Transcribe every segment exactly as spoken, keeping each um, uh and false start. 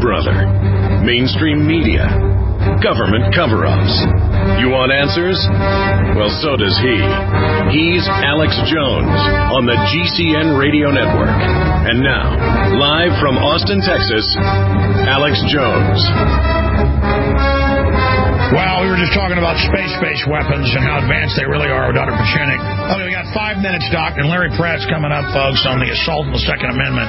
brother. Mainstream media. Government cover-ups. You want answers? Well, so does he. He's Alex Jones on the G C N Radio Network. And now, live from Austin, Texas, Alex Jones. Well, we were just talking about space-based weapons and how advanced they really are with Doctor Pachinik. Okay, we got five minutes, Doc, and Larry Pratt's coming up, folks, on the assault on the Second Amendment.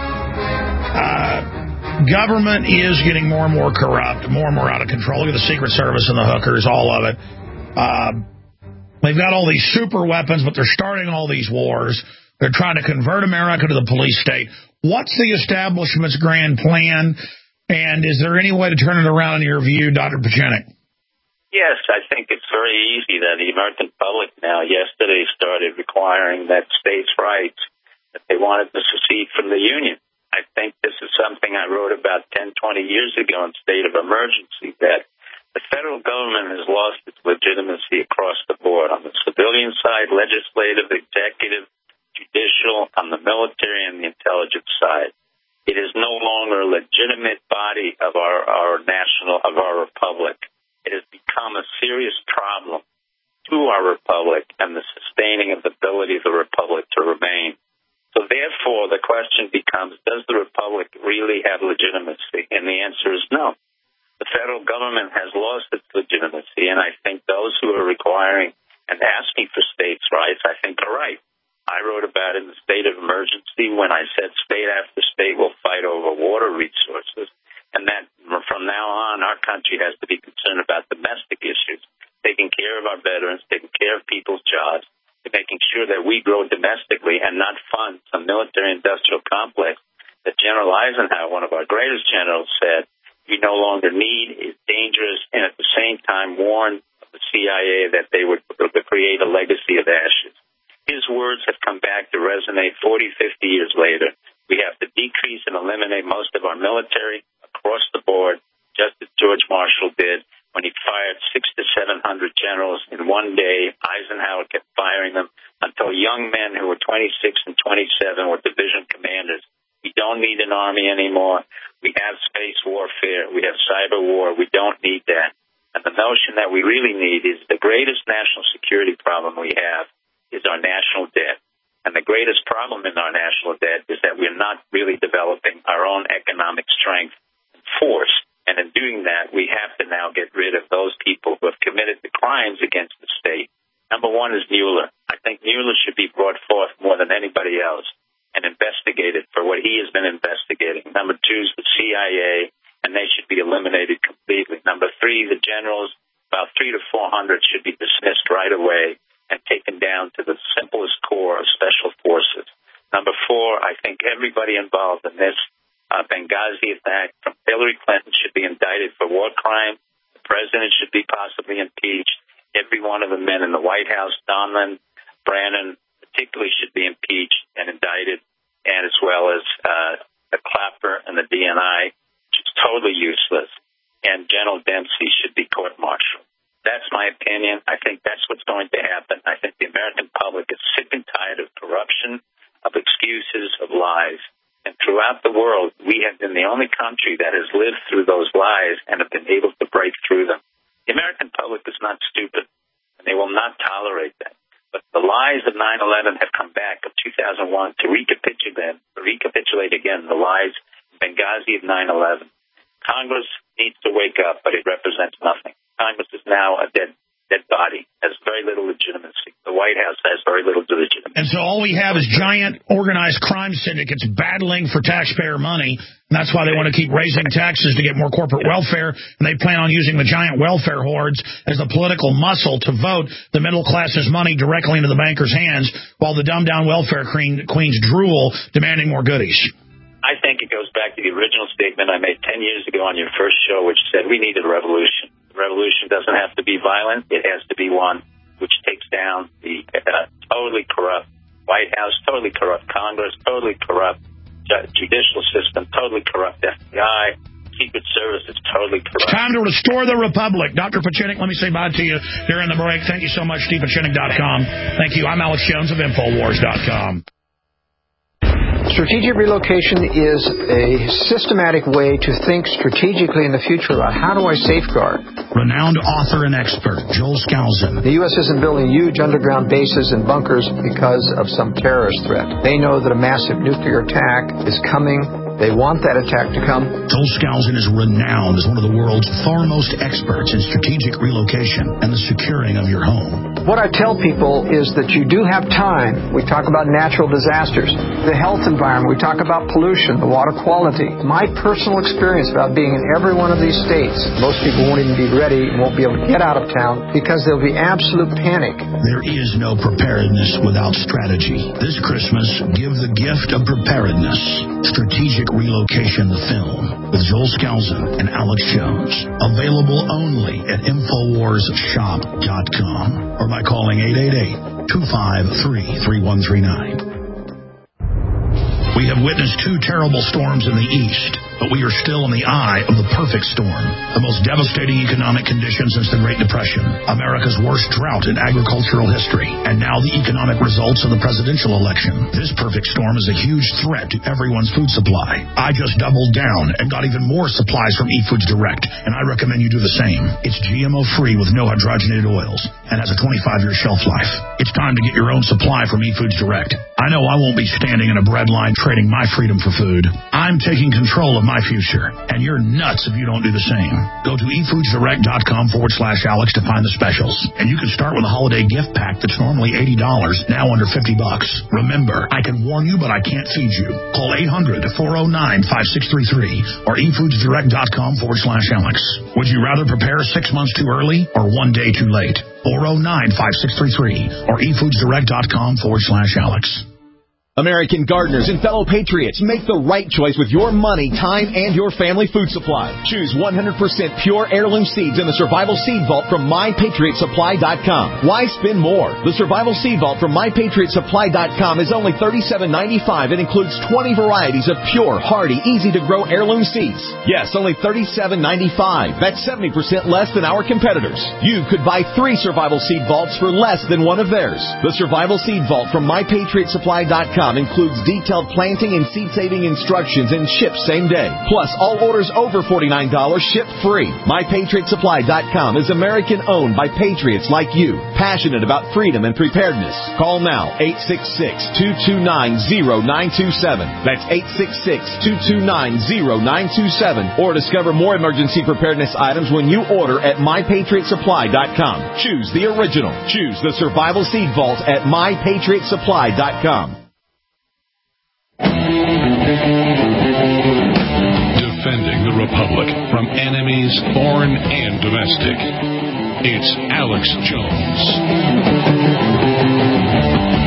Uh... Government is getting more and more corrupt, more and more out of control. Look at the Secret Service and the hookers, all of it. Uh, they've got all these super weapons, but they're starting all these wars. They're trying to convert America to the police state. What's the establishment's grand plan, and is there any way to turn it around in your view, Doctor Pachinik? Yes, I think it's very easy that the American public now yesterday started requiring that states' rights, that they wanted to secede from the Union. I think this is something I wrote about ten, twenty years ago in State of Emergency, that the federal government has lost its legitimacy across the board, on the civilian side, legislative, executive, judicial, on the military and the intelligence side. It is no longer a legitimate body of our, our national, of our republic. It has become a serious problem to our republic and the sustaining of the ability of the republic to remain. So therefore, the question becomes, does the republic really have legitimacy? And the answer is no. The federal government has lost its legitimacy, and I think those who are requiring and asking for states' rights, I think are right. I wrote about it in the state of emergency when I said state after state will fight over water resources, and that from now on, our country has to be concerned about domestic issues, taking care of our veterans, taking care of people's jobs, making sure that we grow domestically and not fund some military-industrial complex that General Eisenhower, one of our greatest generals, said we no longer need, is dangerous, and at the same time warned the C I A that they would create a legacy of ashes. His words have come back to resonate forty, fifty years later. We have to decrease and eliminate most of our military across the board, just as George Marshall did when he fired six to seven hundred generals in one day. Eisenhower kept firing them until young men who were twenty-six and twenty-seven were division commanders. We don't need an army anymore. We have space warfare. We have cyber war. We don't need that. And the notion that we really need is the greatest national security problem we have is our national debt. And the greatest problem in our national debt is that we're not really developing our own economic strength and force. And in doing that, we have to now get rid of those people who have committed the crimes against the state. Number one is Mueller. I think Mueller should be brought forth more than anybody else and investigated for what he has been investigating. Number two is the C I A, and they should be eliminated completely. Number three, the generals, about three to four hundred, should be dismissed right away and taken down to the simplest core of special forces. Number four, I think everybody involved in this Uh, Benghazi attack from Hillary Clinton should be indicted for war crime. The president should be possibly impeached. Every one of the men in the White House, Donlan, Brannon, particularly should be impeached and indicted, and as well as uh, the Clapper and the D N I, which is totally useless. And General Dempsey should be court-martialed. That's my opinion. I think that's what's going to happen. I think the American public is sick and tired of corruption, of excuses, of lies. And throughout the world, we have been the only country that has lived through those lies and have been able to break through them. The American public is not stupid, and they will not tolerate that. But the lies of nine eleven have come back of two thousand one to recapitulate, recapitulate again the lies in Benghazi of nine eleven. Congress needs to wake up, but it represents nothing. Congress is now a dead dead body, has very little legitimacy. The White House has very little legitimacy. And so all we have is giant organized crime syndicates battling for taxpayer money, and that's why they want to keep raising taxes to get more corporate welfare, and they plan on using the giant welfare hordes as the political muscle to vote the middle class's money directly into the bankers' hands, while the dumbed-down welfare queen, queens drool, demanding more goodies. I think it goes back to the original statement I made ten years ago on your first show, which said we needed a revolution. Revolution doesn't have to be violent. It has to be one which takes down the uh, totally corrupt White House, totally corrupt Congress, totally corrupt ju- judicial system, totally corrupt F B I, Secret Service is totally corrupt. It's time to restore the republic. Doctor Pachinik, let me say bye to you during the break. Thank you so much, Steve Pachinik dot com. Thank you. I'm Alex Jones of Infowars dot com. Strategic relocation is a systematic way to think strategically in the future about how do I safeguard. Renowned author and expert Joel Skousen. The U S isn't building huge underground bases and bunkers because of some terrorist threat. They know that a massive nuclear attack is coming. They want that attack to come. Joel Skousen is renowned as one of the world's foremost experts in strategic relocation and the securing of your home. What I tell people is that you do have time. We talk about natural disasters, the health environment. We talk about pollution, the water quality. My personal experience about being in every one of these states, most people won't even be ready and won't be able to get out of town because there'll be absolute panic. There is no preparedness without strategy. This Christmas, give the gift of preparedness. Strategic Relocation, the film, with Joel Skousen and Alex Jones. Available only at Infowars Shop dot com or by calling eight eight eight, two five three, three one three nine. We have witnessed two terrible storms in the east, but we are still in the eye of the perfect storm, the most devastating economic conditions since the Great Depression, America's worst drought in agricultural history, and now the economic results of the presidential election. This perfect storm is a huge threat to everyone's food supply. I just doubled down and got even more supplies from Eat Foods Direct, and I recommend you do the same. It's G M O-free with no hydrogenated oils and has a twenty-five year shelf life. It's time to get your own supply from Eat Foods Direct. I know I won't be standing in a bread line trading my freedom for food. I'm taking control of my future, and you're nuts if you don't do the same. Go to eatfoodsdirect.com forward slash Alex to find the specials. And you can start with a holiday gift pack that's normally eighty dollars, now under fifty bucks. Remember, I can warn you, but I can't feed you. Call eight hundred, four oh nine, five six three three or eatfoodsdirect.com forward slash Alex. Would you rather prepare six months too early or one day too late? four oh nine, five six three three or eatfoodsdirect.com forward slash Alex. American gardeners and fellow patriots, make the right choice with your money, time, and your family food supply. Choose one hundred percent pure heirloom seeds in the Survival Seed Vault from my patriot supply dot com. Why spend more? The Survival Seed Vault from my patriot supply dot com is only thirty-seven ninety-five and includes twenty varieties of pure, hardy, easy-to-grow heirloom seeds. Yes, only thirty-seven ninety-five. That's seventy percent less than our competitors. You could buy three Survival Seed Vaults for less than one of theirs. The Survival Seed Vault from my patriot supply dot com includes detailed planting and seed-saving instructions and ships same day. Plus, all orders over forty-nine dollars ship free. my patriot supply dot com is American-owned by patriots like you, passionate about freedom and preparedness. Call now, eight six six, two two nine, zero nine two seven. That's eight six six, two two nine, zero nine two seven. Or discover more emergency preparedness items when you order at my patriot supply dot com. Choose the original. Choose the Survival Seed Vault at my patriot supply dot com. Defending the Republic from enemies, foreign and domestic. It's Alex Jones.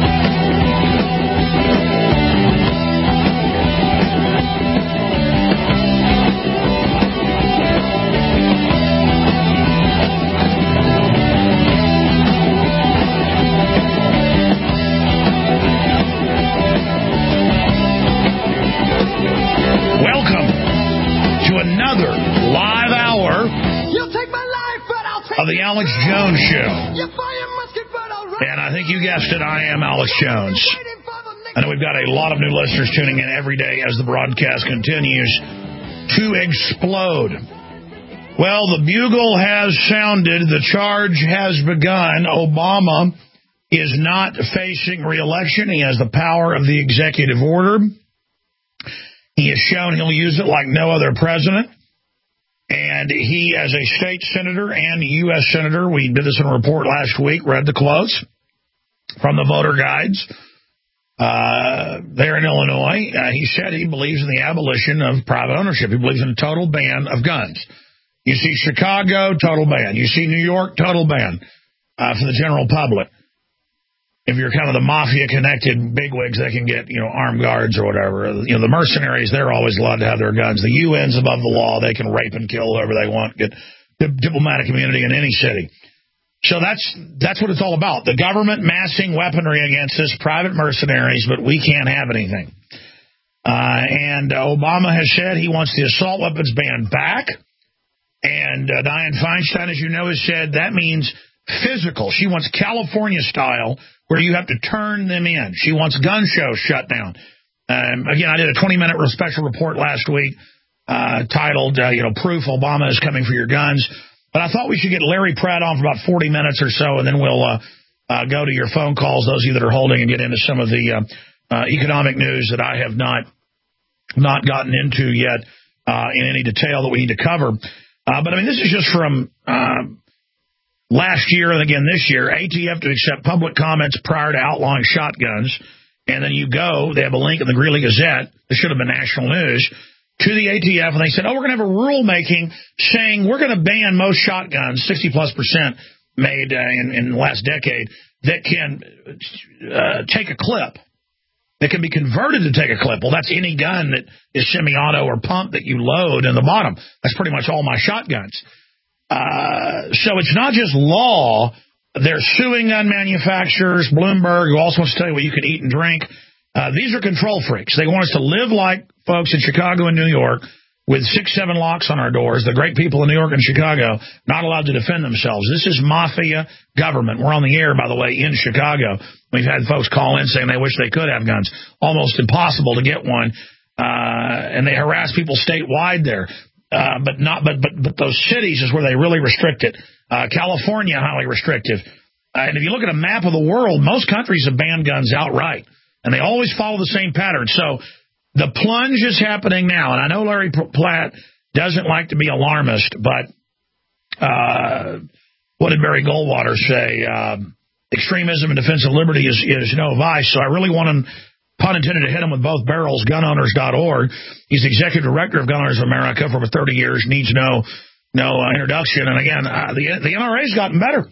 Of the Alex Jones Show. And I think you guessed it, I am Alex Jones. I know we've got a lot of new listeners tuning in every day as the broadcast continues to explode. Well, the bugle has sounded. The charge has begun. Obama is not facing re-election. He has the power of the executive order. He has shown he'll use it like no other president. And he, as a state senator and U S senator, we did this in a report last week, read the quotes from the voter guides uh, there in Illinois. Uh, he said he believes in the abolition of private ownership. He believes in a total ban of guns. You see Chicago, total ban. You see New York, total ban uh, for the general public. If you're kind of the mafia-connected bigwigs, they can get, you know, armed guards or whatever. You know, the mercenaries, they're always allowed to have their guns. The U N's above the law. They can rape and kill whoever they want, get the diplomatic immunity in any city. So that's that's what it's all about. The government massing weaponry against us, private mercenaries, but we can't have anything. Uh, and Obama has said he wants the assault weapons ban back. And uh, Dianne Feinstein, as you know, has said that means physical. She wants California style, where you have to turn them in. She wants gun shows shut down. Um, again, I did a twenty-minute special report last week uh, titled, uh, you know, Proof Obama is Coming for Your Guns. But I thought we should get Larry Pratt on for about forty minutes or so, and then we'll uh, uh, go to your phone calls, those of you that are holding, and get into some of the uh, uh, economic news that I have not not gotten into yet uh, in any detail that we need to cover. Uh, but, I mean, this is just from uh, last year and again this year. A T F to accept public comments prior to outlawing shotguns. And then you go, they have a link in the Greeley Gazette, this should have been national news, to the A T F, and they said, oh, we're going to have a rulemaking saying we're going to ban most shotguns, sixty plus percent made uh, in, in the last decade, that can uh, take a clip, that can be converted to take a clip. Well, that's any gun that is semi-auto or pump that you load in the bottom. That's pretty much all my shotguns. Uh, so it's not just law. They're suing gun manufacturers. Bloomberg, who also wants to tell you what you can eat and drink. Uh, these are control freaks. They want us to live like folks in Chicago and New York with six, seven locks on our doors. The great people in New York and Chicago not allowed to defend themselves. This is mafia government. We're on the air, by the way, in Chicago. We've had folks call in saying they wish they could have guns. Almost impossible to get one. Uh, and they harass people statewide there. Uh, but not, but, but, but those cities is where they really restrict it. Uh, California, highly restrictive. Uh, and if you look at a map of the world, most countries have banned guns outright. And they always follow the same pattern. So the plunge is happening now. And I know Larry Platt doesn't like to be alarmist, but uh, what did Barry Goldwater say? Uh, extremism and defense of liberty is, is no vice. So I really want him, pun intended, to hit him with both barrels, gun owners dot org. He's the executive director of Gun Owners of America for over thirty years, needs no no uh, introduction. And again, uh, the, the N R A's gotten better.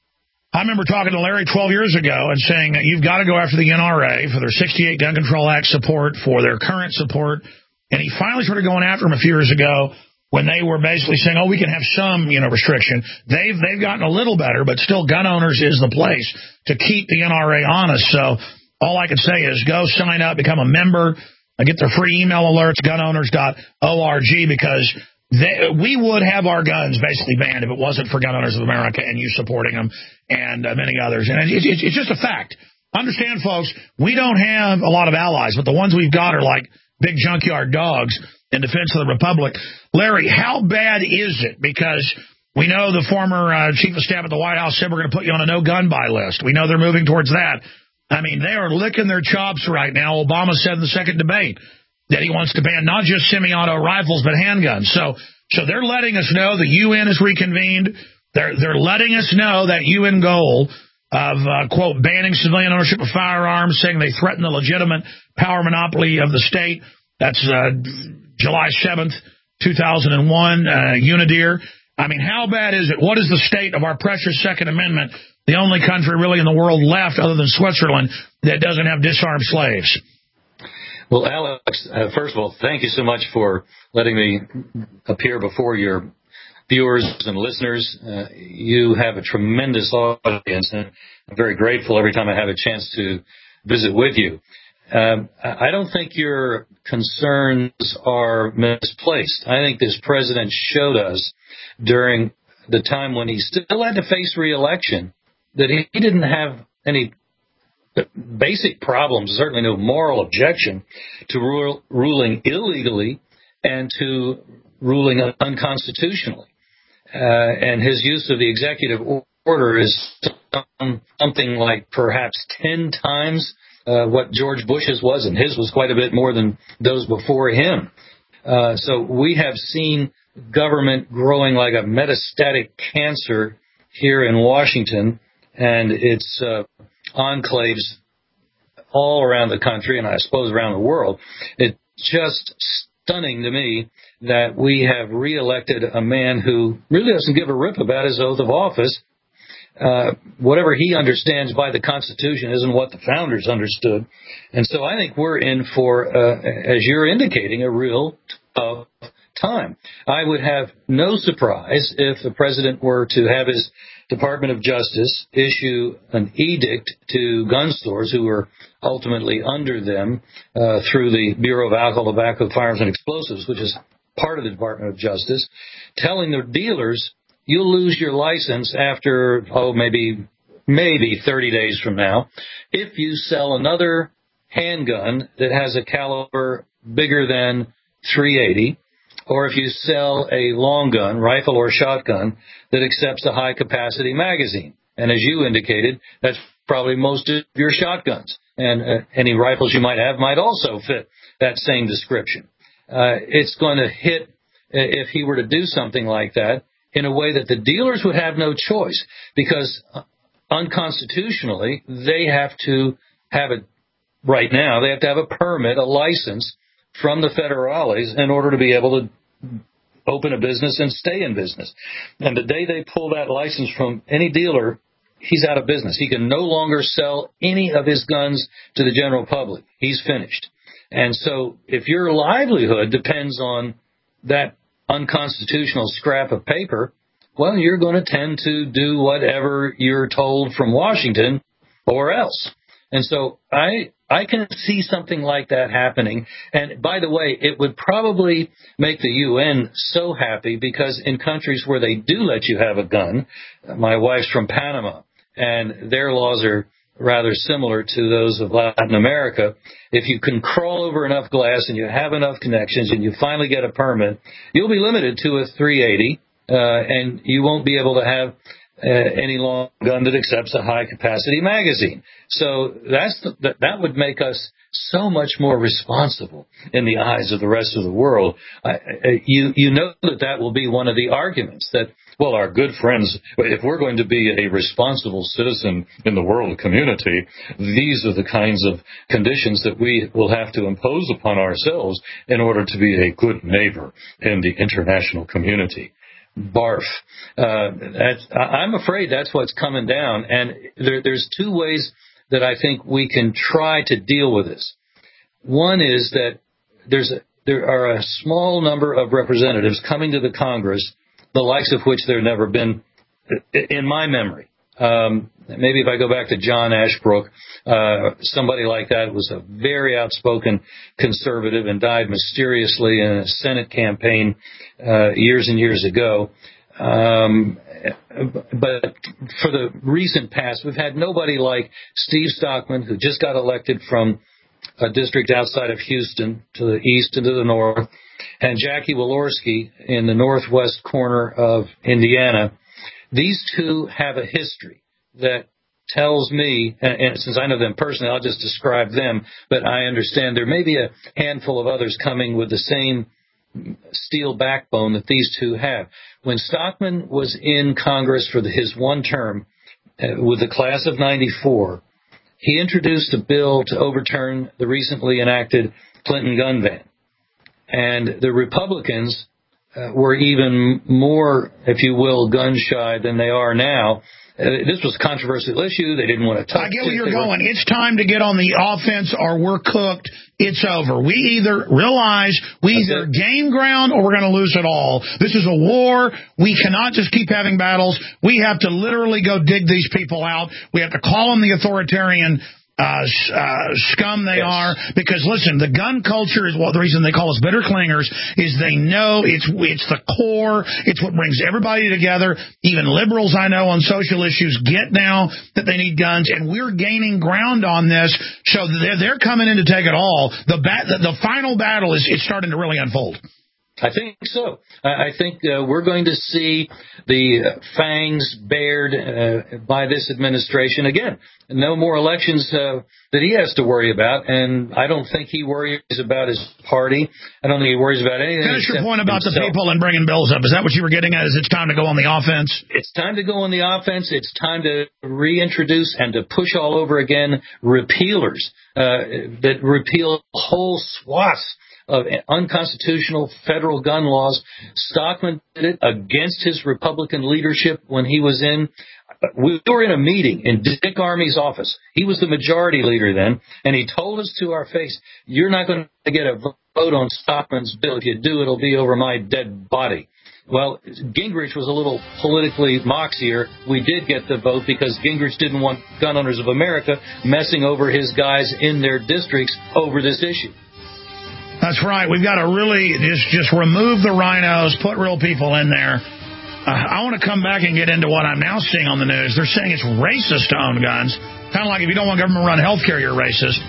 I remember talking to Larry twelve years ago and saying you've got to go after the N R A for their sixty-eight Gun Control Act support, for their current support. And he finally started going after them a few years ago when they were basically saying, oh, we can have some, you know, restriction. They've they've gotten a little better, but still Gun Owners is the place to keep the N R A honest. So all I can say is go sign up, become a member, get their free email alerts, gun owners dot org, because They, we would have our guns basically banned if it wasn't for Gun Owners of America and you supporting them and uh, many others. And it, it, it's just a fact. Understand, folks, we don't have a lot of allies, but the ones we've got are like big junkyard dogs in defense of the Republic. Larry, how bad is it? Because we know the former uh, chief of staff at the White House said we're going to put you on a no-gun buy list. We know they're moving towards that. I mean, they are licking their chops right now. Obama said in the second debate that he wants to ban not just semi-auto rifles, but handguns. So so they're letting us know the U N is reconvened. They're, they're letting us know that U N goal of, uh, quote, banning civilian ownership of firearms, saying they threaten the legitimate power monopoly of the state. That's uh, July seventh, two thousand one, uh, Unidir. I mean, how bad is it? What is the state of our precious Second Amendment, the only country really in the world left other than Switzerland that doesn't have disarmed slaves? Well, Alex, uh, first of all, thank you so much for letting me appear before your viewers and listeners. Uh, you have a tremendous audience, and I'm very grateful every time I have a chance to visit with you. Um, I don't think your concerns are misplaced. I think this president showed us during the time when he still had to face re-election that he, he didn't have any basic problems, certainly no moral objection to rule, ruling illegally and to ruling unconstitutionally. Uh, and his use of the executive order is something like perhaps ten times uh, what George Bush's was, and his was quite a bit more than those before him. Uh, so we have seen government growing like a metastatic cancer here in Washington, and its uh, enclaves all around the country, and I suppose around the world. It's just stunning to me that we have reelected a man who really doesn't give a rip about his oath of office. Uh, whatever he understands by the Constitution isn't what the founders understood. And so I think we're in for, uh, as you're indicating, a real tough time. I would have no surprise if the president were to have his Department of Justice issue an edict to gun stores who were ultimately under them uh, through the Bureau of Alcohol, Tobacco, Firearms, and Explosives, which is part of the Department of Justice, telling their dealers, you'll lose your license after, oh, maybe maybe thirty days from now if you sell another handgun that has a caliber bigger than three eighty, or if you sell a long gun, rifle or shotgun, that accepts a high-capacity magazine. And as you indicated, that's probably most of your shotguns. And uh, any rifles you might have might also fit that same description. Uh, it's going to hit, if he were to do something like that, in a way that the dealers would have no choice, because unconstitutionally, they have to have it right now. They have to have a permit, a license from the federales in order to be able to open a business and stay in business. And the day they pull that license from any dealer, he's out of business. He can no longer sell any of his guns to the general public. He's finished. And so if your livelihood depends on that unconstitutional scrap of paper, well, you're going to tend to do whatever you're told from Washington or else. And so I I can see something like that happening. And by the way, it would probably make the U N so happy, because in countries where they do let you have a gun, my wife's from Panama, and their laws are rather similar to those of Latin America. If you can crawl over enough glass and you have enough connections and you finally get a permit, you'll be limited to a three eighty, uh, and you won't be able to have uh, any long gun that accepts a high-capacity magazine. So that's the, that, that would make us so much more responsible in the eyes of the rest of the world. I, I, you, you know that that will be one of the arguments that, well, our good friends, if we're going to be a responsible citizen in the world community, these are the kinds of conditions that we will have to impose upon ourselves in order to be a good neighbor in the international community. Barf. Uh, that's, I'm afraid that's what's coming down. And there, there's two ways that I think we can try to deal with this. One is that there's a, there are a small number of representatives coming to the Congress, the likes of which there have never been in my memory. Um, maybe if I go back to John Ashbrook, uh, somebody like that was a very outspoken conservative and died mysteriously in a Senate campaign uh, years and years ago. Um, but for the recent past, we've had nobody like Steve Stockman, who just got elected from a district outside of Houston to the east and to the north, and Jackie Walorski in the northwest corner of Indiana. These two have a history that tells me, and, and since I know them personally, I'll just describe them, but I understand there may be a handful of others coming with the same steel backbone that these two have. When Stockman was in Congress for the, his one term uh, with the class of ninety-four, he introduced a bill to overturn the recently enacted Clinton gun ban. And the Republicans uh, were even more, if you will, gun-shy than they are now. Uh, this was a controversial issue. They didn't want to touch it. I get where you're going. Were... It's time to get on the offense or we're cooked. It's over. We either realize we That's either it. gain ground or we're going to lose it all. This is a war. We cannot just keep having battles. We have to literally go dig these people out. We have to call them the authoritarian Uh, uh, scum they yes. are, because listen, the gun culture is what well, the reason they call us bitter clingers is they know it's it's the core, it's what brings everybody together. Even liberals I know on social issues get now that they need guns, and we're gaining ground on this, so they're, they're coming in to take it all. The bat, the, the final battle is it's starting to really unfold. I think so. I think uh, we're going to see the uh, fangs bared uh, by this administration again. No more elections uh, that he has to worry about, and I don't think he worries about his party. I don't think he worries about anything. Finish your point about himself. The people and bringing bills up. Is that what you were getting at? Is it's time to go on the offense? It's time to go on the offense. It's time to reintroduce and to push all over again repealers uh, that repeal whole swaths of unconstitutional federal gun laws. Stockman did it against his Republican leadership when he was in. We were in a meeting in Dick Armey's office. He was the majority leader then, and he told us to our face, you're not going to get a vote on Stockman's bill. If you do, it'll be over my dead body. Well, Gingrich was a little politically moxier. We did get the vote because Gingrich didn't want gun owners of America messing over his guys in their districts over this issue. That's right. We've got to really just, just remove the rhinos, put real people in there. Uh, I want to come back and get into what I'm now seeing on the news. They're saying it's racist to own guns. Kind of like if you don't want government-run health care, you're racist.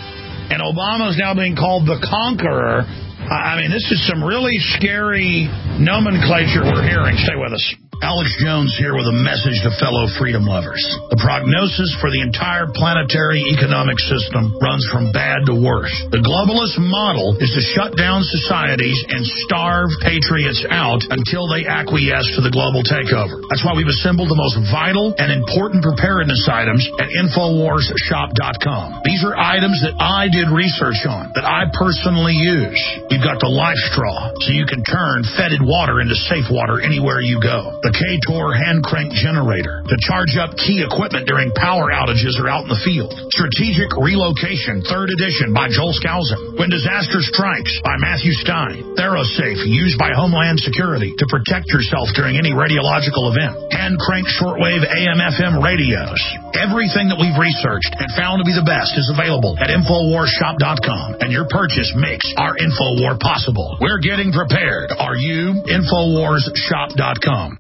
And Obama's now being called the conqueror. I mean, this is some really scary nomenclature we're hearing. Stay with us. Alex Jones here with a message to fellow freedom lovers. The prognosis for the entire planetary economic system runs from bad to worse. The globalist model is to shut down societies and starve patriots out until they acquiesce to the global takeover. That's why we've assembled the most vital and important preparedness items at Infowars Shop dot com. These are items that I did research on, that I personally use. You've got the Life Straw, so you can turn fetid water into safe water anywhere you go. The K-Tor hand crank generator to charge up key equipment during power outages or out in the field. Strategic Relocation, third edition by Joel Skousen. When Disaster Strikes by Matthew Stein. ThyroSafe, used by Homeland Security to protect yourself during any radiological event. Hand crank shortwave A M F M radios. Everything that we've researched and found to be the best is available at Infowars Shop dot com, and your purchase makes our Infowar possible. We're getting prepared. Are you? Infowars Shop dot com.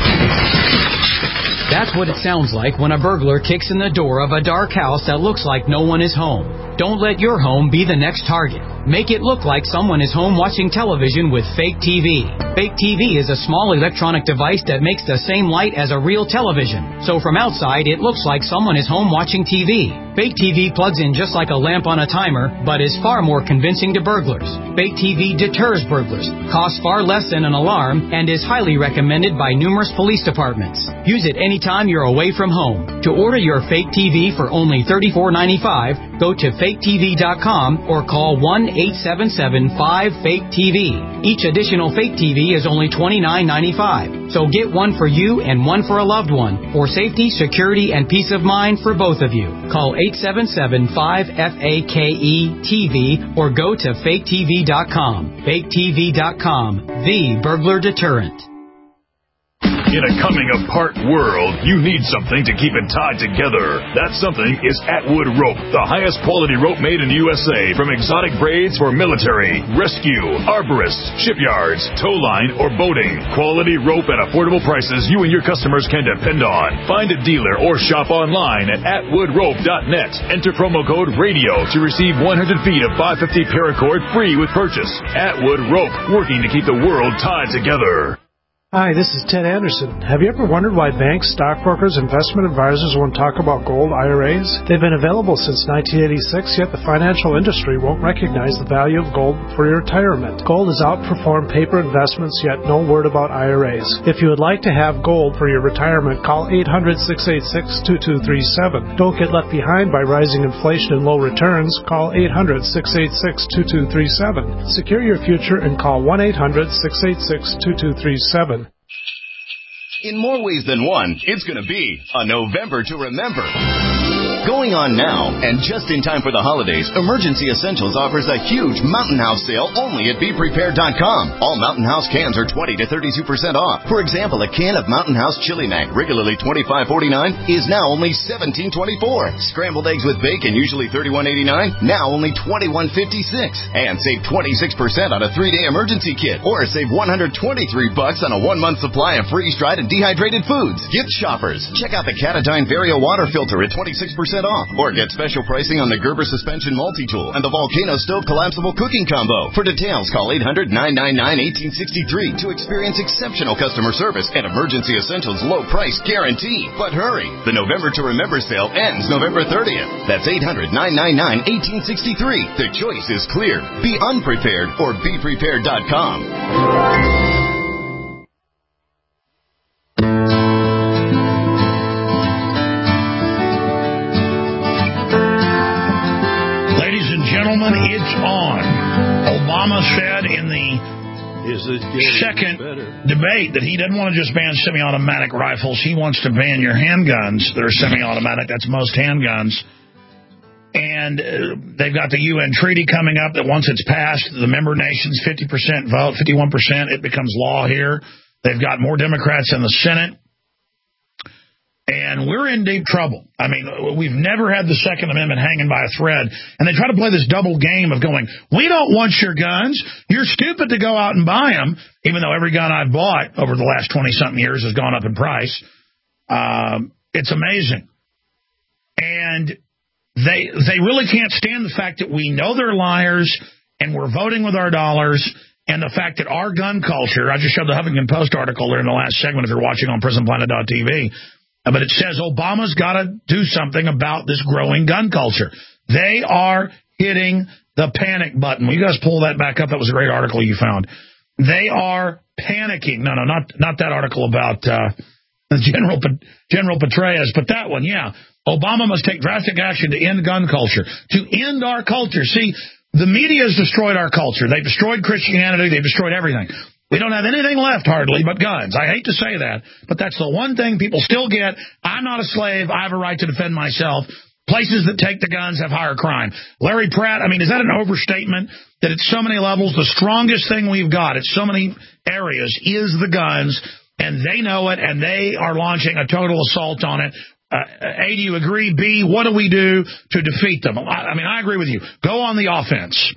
That's what it sounds like when a burglar kicks in the door of a dark house that looks like no one is home. Don't let your home be the next target. Make it look like someone is home watching television with Fake T V. Fake T V is a small electronic device that makes the same light as a real television. So from outside, it looks like someone is home watching T V. Fake T V plugs in just like a lamp on a timer, but is far more convincing to burglars. Fake T V deters burglars, costs far less than an alarm, and is highly recommended by numerous police departments. Use it anytime you're away from home. To order your Fake T V for only thirty-four ninety-five, go to Fake T V dot com or call one eight seven seven five Fake T V. Each additional Fake T V is only twenty-nine ninety-five. So get one for you and one for a loved one, for safety, security, and peace of mind for both of you. Call eight seven seven five F A K E T V or go to Fake T V dot com. Fake T V dot com, the burglar deterrent. In a coming-apart world, you need something to keep it tied together. That something is Atwood Rope, the highest quality rope made in the U S A, from exotic braids for military, rescue, arborists, shipyards, tow line, or boating. Quality rope at affordable prices you and your customers can depend on. Find a dealer or shop online at atwood rope dot net. Enter promo code RADIO to receive one hundred feet of five fifty paracord free with purchase. Atwood Rope, working to keep the world tied together. Hi, this is Ted Anderson. Have you ever wondered why banks, stockbrokers, investment advisors won't talk about gold I R As? They've been available since nineteen eighty-six, yet the financial industry won't recognize the value of gold for your retirement. Gold has outperformed paper investments, yet no word about I R As. If you would like to have gold for your retirement, call eight hundred, six eight six, two two three seven. Don't get left behind by rising inflation and low returns. Call eight hundred, six eight six, two two three seven. Secure your future and call one eight hundred, six eight six, two two three seven. In more ways than one, it's going to be a November to remember. Going on now, and just in time for the holidays, Emergency Essentials offers a huge Mountain House sale only at be prepared dot com. All Mountain House cans are twenty to thirty-two percent off. For example, a can of Mountain House Chili Mac, regularly twenty-five forty-nine, is now only seventeen twenty-four. Scrambled eggs with bacon, usually thirty-one eighty-nine, now only twenty-one fifty-six. And save twenty-six percent on a three-day emergency kit, or save one hundred twenty-three bucks on a one-month supply of freeze-dried and dehydrated foods. Gift shoppers, check out the Katadyn Vario water filter at twenty-six percent off, or get special pricing on the Gerber suspension multi-tool and the Volcano stove collapsible cooking combo. For details, call eight hundred, nine nine nine, one eight six three to experience exceptional customer service and Emergency Essentials low price guarantee. But hurry, the November to Remember sale ends November thirtieth. That's eight hundred, nine nine nine, one eight six three. The choice is clear. Be unprepared or be prepared dot com. Gentlemen, it's on. Obama said in the Is it second better? debate that he doesn't want to just ban semi-automatic rifles. He wants to ban your handguns that are semi-automatic. That's most handguns. And uh, they've got the U N treaty coming up that once it's passed, the member nations, fifty percent vote, fifty-one percent, it becomes law here. They've got more Democrats in the Senate. And we're in deep trouble. I mean, we've never had the Second Amendment hanging by a thread. And they try to play this double game of going, we don't want your guns. You're stupid to go out and buy them, even though every gun I've bought over the last twenty-something years has gone up in price. Um, it's amazing. And they they really can't stand the fact that we know they're liars and we're voting with our dollars, and the fact that our gun culture, I just showed the Huffington Post article there in the last segment if you're watching on prison planet dot t v, but it says Obama's got to do something about this growing gun culture. They are hitting the panic button. Will you guys pull that back up? That was a great article you found. They are panicking. No, no, not not that article about uh, General General Petraeus, but that one, yeah. Obama must take drastic action to end gun culture. To end our culture. See, the media has destroyed our culture. They've destroyed Christianity. They've destroyed everything. We don't have anything left, hardly, but guns. I hate to say that, but that's the one thing people still get. I'm not a slave. I have a right to defend myself. Places that take the guns have higher crime. Larry Pratt, I mean, is that an overstatement? That at so many levels, the strongest thing we've got at so many areas is the guns, and they know it, and they are launching a total assault on it. Uh, A, do you agree? B, what do we do to defeat them? I, I mean, I agree with you. Go on the offense.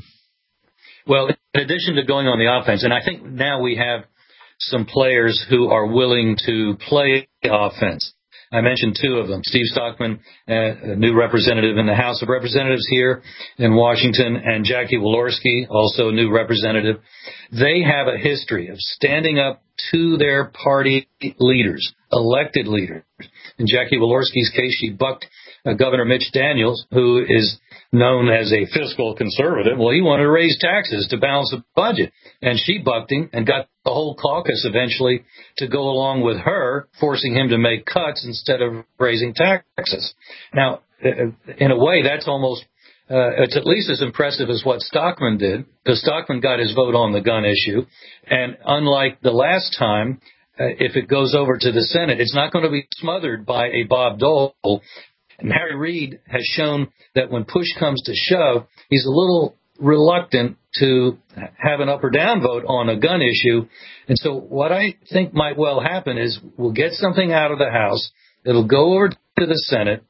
Well, in addition to going on the offense, and I think now we have some players who are willing to play offense. I mentioned two of them, Steve Stockman, uh, a new representative in the House of Representatives here in Washington, and Jackie Walorski, also a new representative. They have a history of standing up to their party leaders, elected leaders. In Jackie Walorski's case, she bucked uh, Governor Mitch Daniels, who is known as a fiscal conservative. Well, he wanted to raise taxes to balance the budget, and she bucked him and got the whole caucus eventually to go along with her, forcing him to make cuts instead of raising taxes. Now, in a way, that's almost, uh, it's at least as impressive as what Stockman did, because Stockman got his vote on the gun issue, and unlike the last time, uh, if it goes over to the Senate, it's not going to be smothered by a Bob Dole. And Harry Reid has shown that when push comes to shove, he's a little reluctant to have an up or down vote on a gun issue. And so what I think might well happen is we'll get something out of the House. It'll go over to the Senate.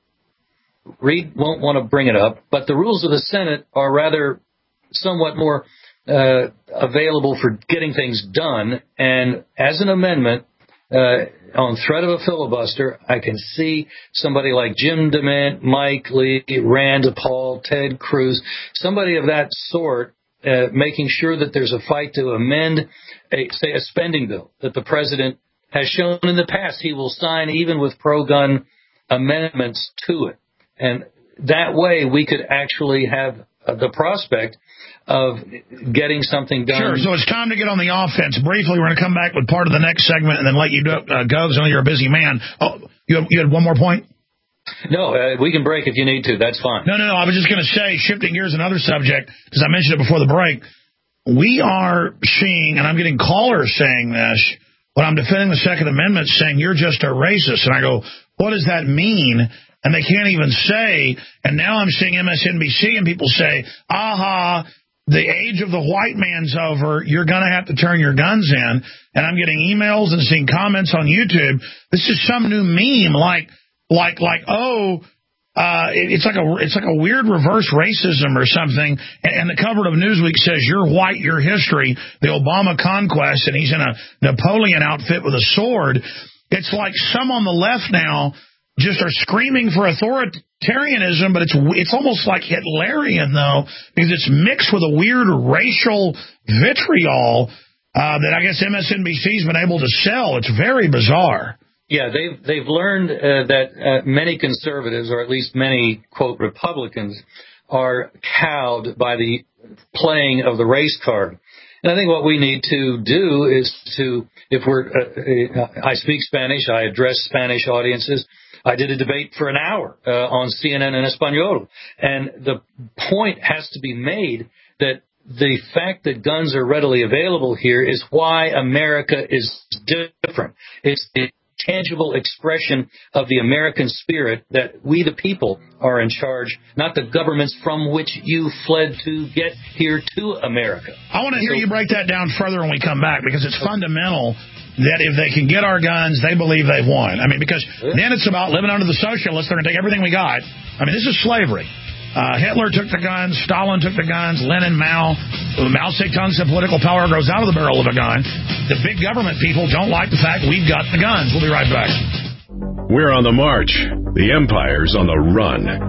Reid won't want to bring it up, but the rules of the Senate are rather somewhat more uh, available for getting things done. And as an amendment, uh, on threat of a filibuster, I can see somebody like Jim DeMint, Mike Lee, Rand Paul, Ted Cruz, somebody of that sort, uh, making sure that there's a fight to amend, a, say, a spending bill that the president has shown in the past he will sign even with pro-gun amendments to it. And that way we could actually have uh, the prospect of getting something done. Sure, so it's time to get on the offense. Briefly, we're going to come back with part of the next segment and then let you do, uh, go, because I know you're a busy man. Oh, you had, you had one more point? No, uh, we can break if you need to. That's fine. No, no, no. I was just going to say, shifting gears, another subject, because I mentioned it before the break. We are seeing, and I'm getting callers saying this, when I'm defending the Second Amendment, saying you're just a racist. And I go, what does that mean? And they can't even say, and now I'm seeing M S N B C and people say, aha, the age of the white man's over. You're going to have to turn your guns in. And I'm getting emails and seeing comments on YouTube. This is some new meme, like, like, like, oh, uh, it's like a, it's like a weird reverse racism or something. And, and the cover of Newsweek says, "You're white, your history, the Obama conquest," and he's in a Napoleon outfit with a sword. It's like some on the left now just are screaming for authoritarianism, but it's it's almost like Hitlerian, though, because it's mixed with a weird racial vitriol uh, that I guess M S N B C's been able to sell. It's very bizarre. Yeah, they've they've learned uh, that uh, many conservatives, or at least many, quote, Republicans, are cowed by the playing of the race card. And I think what we need to do is to, if we're, uh, I speak Spanish, I address Spanish audiences. I did a debate for an hour uh, on C N N in Espanol. And the point has to be made that the fact that guns are readily available here is why America is different. It's a tangible expression of the American spirit that we, the people, are in charge, not the governments from which you fled to get here to America. I want to hear so, you break that down further when we come back, because it's fundamental that if they can get our guns, they believe they've won. I mean, because then it's about living under the socialists. They're going to take everything we got. I mean, this is slavery. Uh, Hitler took the guns. Stalin took the guns. Lenin, Mao. Mao Zedong said political power grows out of the barrel of a gun. The big government people don't like the fact we've got the guns. We'll be right back. We're on the march. The empire's on the run.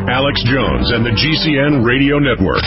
Alex Jones and the G C N Radio Network.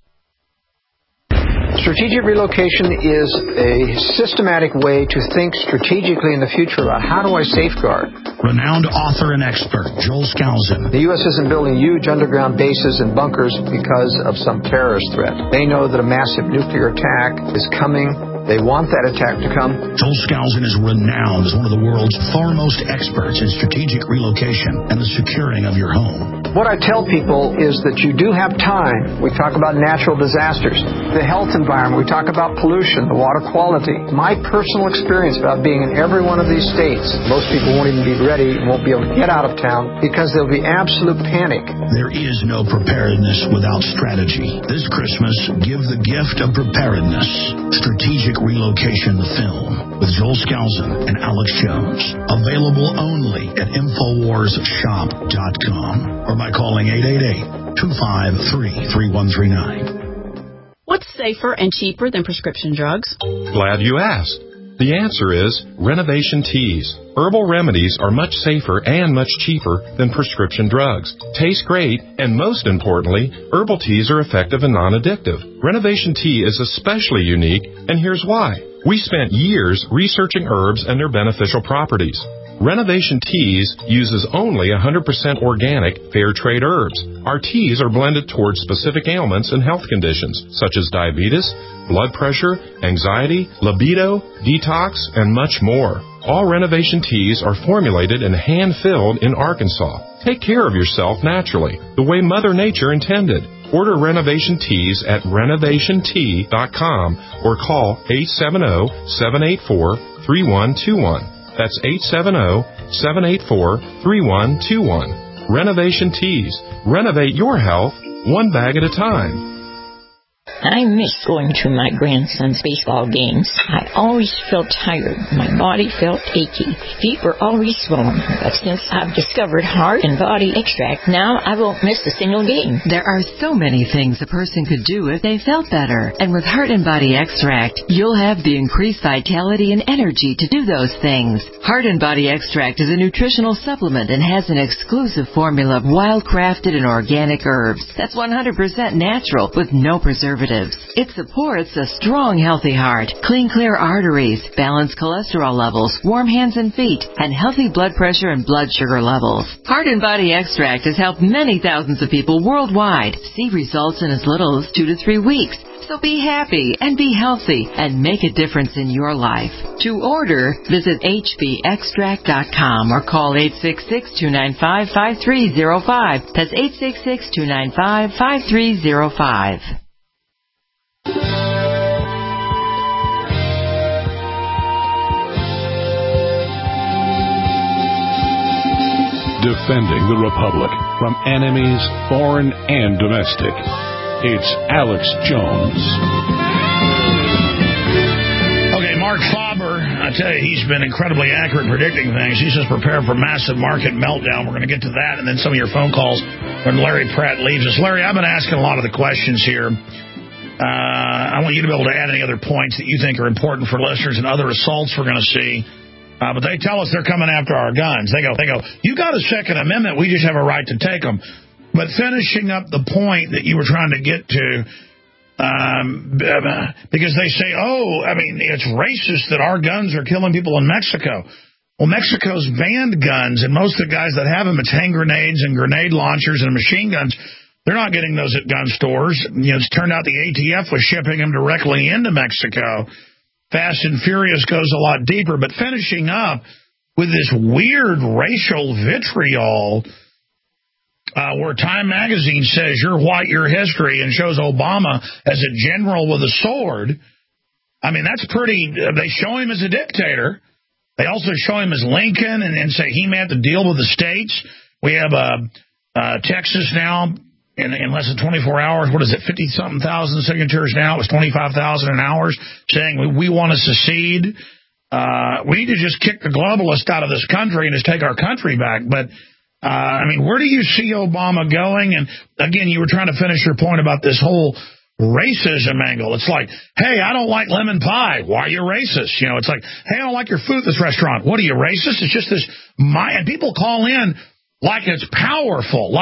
Strategic relocation is a systematic way to think strategically in the future about how do I safeguard. Renowned author and expert, Joel Skousen. The U S isn't building huge underground bases and bunkers because of some terrorist threat. They know that a massive nuclear attack is coming. They want that attack to come. Joel Skousen is renowned as one of the world's foremost experts in strategic relocation and the securing of your home. What I tell people is that you do have time. We talk about natural disasters, the health environment. We talk about pollution, the water quality. My personal experience about being in every one of these states, most people won't even be ready and won't be able to get out of town because there'll be absolute panic. There is no preparedness without strategy. This Christmas, give the gift of preparedness. Strategic Relocation, the film, with Joel Skousen and Alex Jones. Available only at Infowars Shop dot com or by calling eight eight eight, two five three, three one three nine. What's safer and cheaper than prescription drugs? Glad you asked. The answer is Renovation Teas. Herbal remedies are much safer and much cheaper than prescription drugs. Taste great, and most importantly, herbal teas are effective and non-addictive. Renovation Tea is especially unique, and here's why. We spent years researching herbs and their beneficial properties. Renovation Teas uses only one hundred percent organic, fair trade herbs. Our teas are blended towards specific ailments and health conditions, such as diabetes, blood pressure, anxiety, libido, detox, and much more. All Renovation Teas are formulated and hand-filled in Arkansas. Take care of yourself naturally, the way Mother Nature intended. Order Renovation Teas at renovation tea dot com or call eight seven zero, seven eight four, three one two one. That's eight seven zero, seven eight four, three one two one. Renovation Teas. Renovate your health one bag at a time. I miss going to my grandson's baseball games. I always felt tired. My body felt achy. Feet were always swollen. But since I've discovered Heart and Body Extract, now I won't miss a single game. There are so many things a person could do if they felt better. And with Heart and Body Extract, you'll have the increased vitality and energy to do those things. Heart and Body Extract is a nutritional supplement and has an exclusive formula of wild-crafted and organic herbs. That's one hundred percent natural with no preservatives. It supports a strong, healthy heart, clean, clear arteries, balanced cholesterol levels, warm hands and feet, and healthy blood pressure and blood sugar levels. Heart and Body Extract has helped many thousands of people worldwide see results in as little as two to three weeks. So be happy and be healthy and make a difference in your life. To order, visit H B extract dot com or call eight six six, two nine five, five three zero five. That's eight six six, two nine five, five three zero five. Defending the Republic from enemies, foreign and domestic. It's Alex Jones. Okay, Mark Faber, I tell you, he's been incredibly accurate predicting things. He says prepare for massive market meltdown. We're going to get to that, and then some of your phone calls when Larry Pratt leaves us. Larry, I've been asking a lot of the questions here. Uh, I want you to be able to add any other points that you think are important for listeners and other assaults we're going to see. Uh, but they tell us they're coming after our guns. They go, they go, you got a Second Amendment. We just have a right to take them. But finishing up the point that you were trying to get to, um, because they say, oh, I mean, it's racist that our guns are killing people in Mexico. Well, Mexico's banned guns, and most of the guys that have them, it's hand grenades and grenade launchers and machine guns. They're not getting those at gun stores. You know, it's turned out the A T F was shipping them directly into Mexico. Fast and Furious goes a lot deeper. But finishing up with this weird racial vitriol uh, where Time Magazine says you're white, you're history, and shows Obama as a general with a sword. I mean, that's pretty... They show him as a dictator. They also show him as Lincoln and, and say he may have to deal with the states. We have uh, uh, Texas now... In, in less than twenty-four hours, what is it, fifty-something thousand signatures now? It was twenty-five thousand in hours saying we, we want to secede. Uh, we need to just kick the globalists out of this country and just take our country back. But, uh, I mean, where do you see Obama going? And, again, you were trying to finish your point about this whole racism angle. It's like, hey, I don't like lemon pie. Why are you racist? You know, it's like, hey, I don't like your food at this restaurant. What are you, racist? It's just this, my, and people call in like it's powerful, like,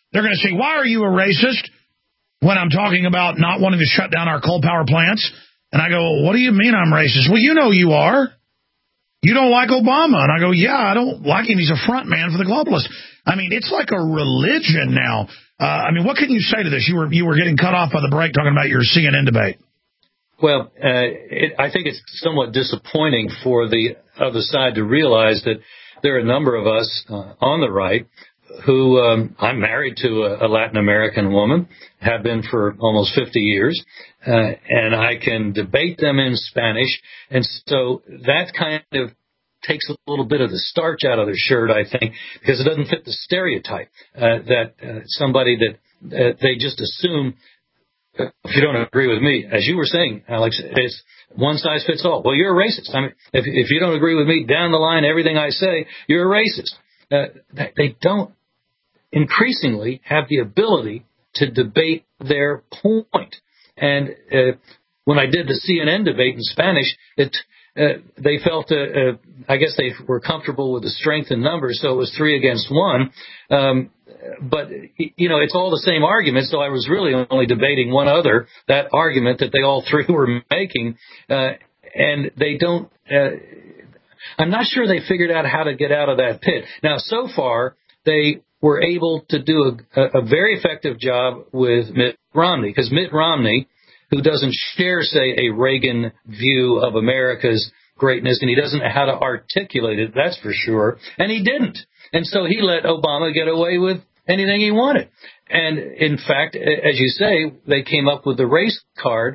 They're going to say, why are you a racist when I'm talking about not wanting to shut down our coal power plants? And I go, well, what do you mean I'm racist? Well, you know you are. You don't like Obama. And I go, yeah, I don't like him. He's a front man for the globalists. I mean, it's like a religion now. Uh, I mean, what can you say to this? You were you were getting cut off by the break talking about your C N N debate. Well, uh, it, I think it's somewhat disappointing for the other side to realize that there are a number of us uh, on the right who um, I'm married to a, a Latin American woman, have been for almost fifty years, uh, and I can debate them in Spanish. And so that kind of takes a little bit of the starch out of their shirt, I think, because it doesn't fit the stereotype uh, that uh, somebody that uh, they just assume, uh, if you don't agree with me, as you were saying, Alex, it's one size fits all. Well, you're a racist. I mean, if, if you don't agree with me down the line, everything I say, you're a racist. Uh, they don't increasingly have the ability to debate their point. And uh, when I did the C N N debate in Spanish, it uh, they felt, uh, uh, I guess they were comfortable with the strength in numbers, so it was three against one. Um, but, you know, it's all the same argument, so I was really only debating one other, that argument that they all three were making, uh, and they don't, uh, I'm not sure they figured out how to get out of that pit. Now, so far, they were able to do a, a very effective job with Mitt Romney, because Mitt Romney, who doesn't share, say, a Reagan view of America's greatness, and he doesn't know how to articulate it, that's for sure, and he didn't. And so he let Obama get away with anything he wanted. And, in fact, as you say, they came up with the race card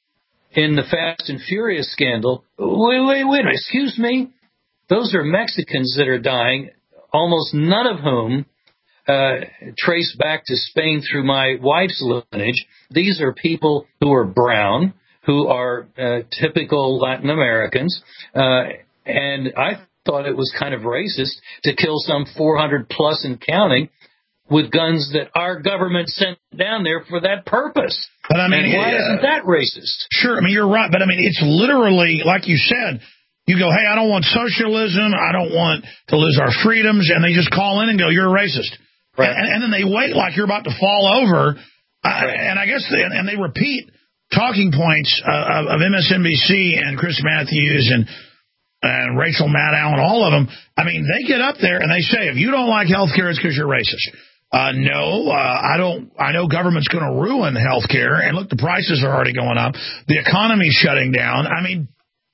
in the Fast and Furious scandal. Wait, wait, wait, excuse me? Those are Mexicans that are dying, almost none of whom uh, trace back to Spain through my wife's lineage. These are people who are brown, who are uh, typical Latin Americans, uh, and I thought it was kind of racist to kill some four hundred plus and counting with guns that our government sent down there for that purpose. But I mean, and why uh, isn't that racist? Sure, I mean, you're right, but I mean, it's literally, like you said, you go, hey, I don't want socialism, I don't want to lose our freedoms, and they just call in and go, you're a racist. Right. And, and then they wait like you're about to fall over, uh, right. and I guess, they, and they repeat talking points uh, of, of M S N B C and Chris Matthews and and Rachel Maddow and all of them. I mean, they get up there and they say, if you don't like health care, it's because you're racist. Uh, no, uh, I don't. I know government's going to ruin health care. And look, the prices are already going up. The economy's shutting down. I mean,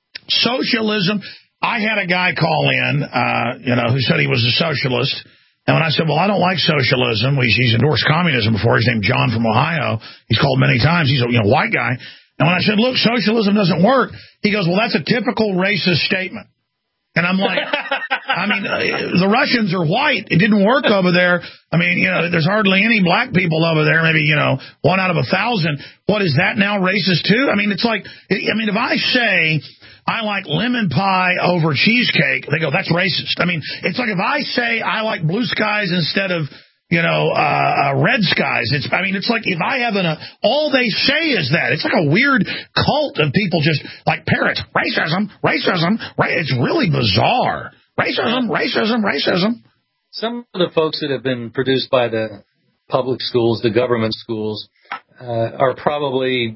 socialism. I had a guy call in, uh, you know, who said he was a socialist. And when I said, well, I don't like socialism, he's, he's endorsed communism before. His name's John from Ohio. He's called many times. He's a you know white guy. And when I said, look, socialism doesn't work, he goes, well, that's a typical racist statement. And I'm like, I mean, uh, the Russians are white. It didn't work over there. I mean, you know, there's hardly any black people over there, maybe, you know, one out of a thousand. What, is that now racist too? I mean, it's like, I mean, if I say I like lemon pie over cheesecake, they go, that's racist. I mean, it's like if I say I like blue skies instead of, you know, uh, uh, red skies. It's, I mean, it's like if I have an, uh, all they say is that. It's like a weird cult of people just like parrots. Racism, racism, ra- it's really bizarre. Racism, racism, racism. Some of the folks that have been produced by the public schools, the government schools, uh, are probably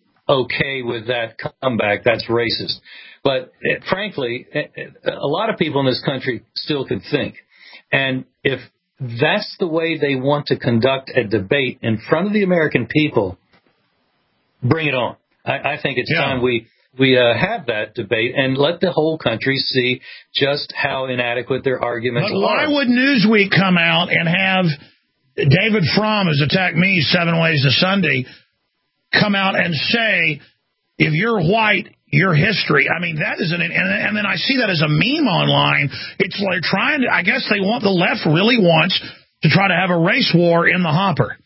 okay with that comeback. That's racist. But uh, frankly, a lot of people in this country still can think. And if that's the way they want to conduct a debate in front of the American people, bring it on. I, I think it's yeah. time we we uh, have that debate and let the whole country see just how inadequate their arguments but are. Why would Newsweek come out and have David Fromm, who's attacked me seven ways to Sunday, come out and say, if you're white, your history. I mean, that is an, and, and then I see that as a meme online. It's like trying to, I guess they want, the left really wants to try to have a race war in the hopper.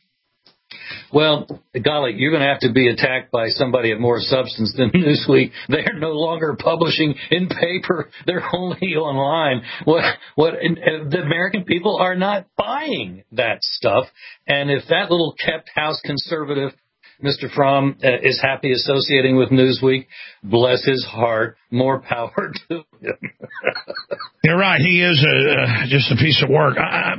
Well, golly, you're going to have to be attacked by somebody of more substance than Newsweek. They're no longer publishing in paper. They're only online. What, what, the American people are not buying that stuff. And if that little kept house conservative Mister Fromm uh, is happy associating with Newsweek. Bless his heart. More power to him. You're right. He is a, uh, just a piece of work. I, I,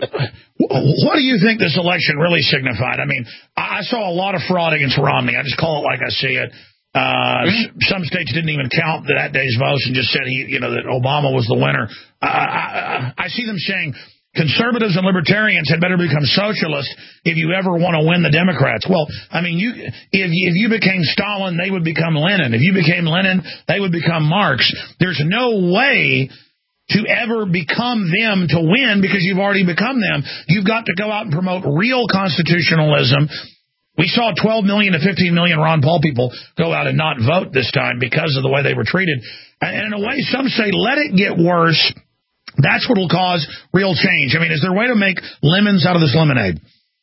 what do you think this election really signified? I mean, I saw a lot of fraud against Romney. I just call it like I see it. Uh, mm-hmm. Some states didn't even count that day's votes and just said he, you know, that Obama was the winner. Uh, I, I, I see them saying conservatives and libertarians had better become socialists if you ever want to win the Democrats. Well, I mean, you if if you became Stalin, they would become Lenin. If you became Lenin, they would become Marx. There's no way to ever become them to win because you've already become them. You've got to go out and promote real constitutionalism. We saw twelve million to fifteen million Ron Paul people go out and not vote this time because of the way they were treated. And in a way, some say, let it get worse. That's what will cause real change. I mean, is there a way to make lemons out of this lemonade?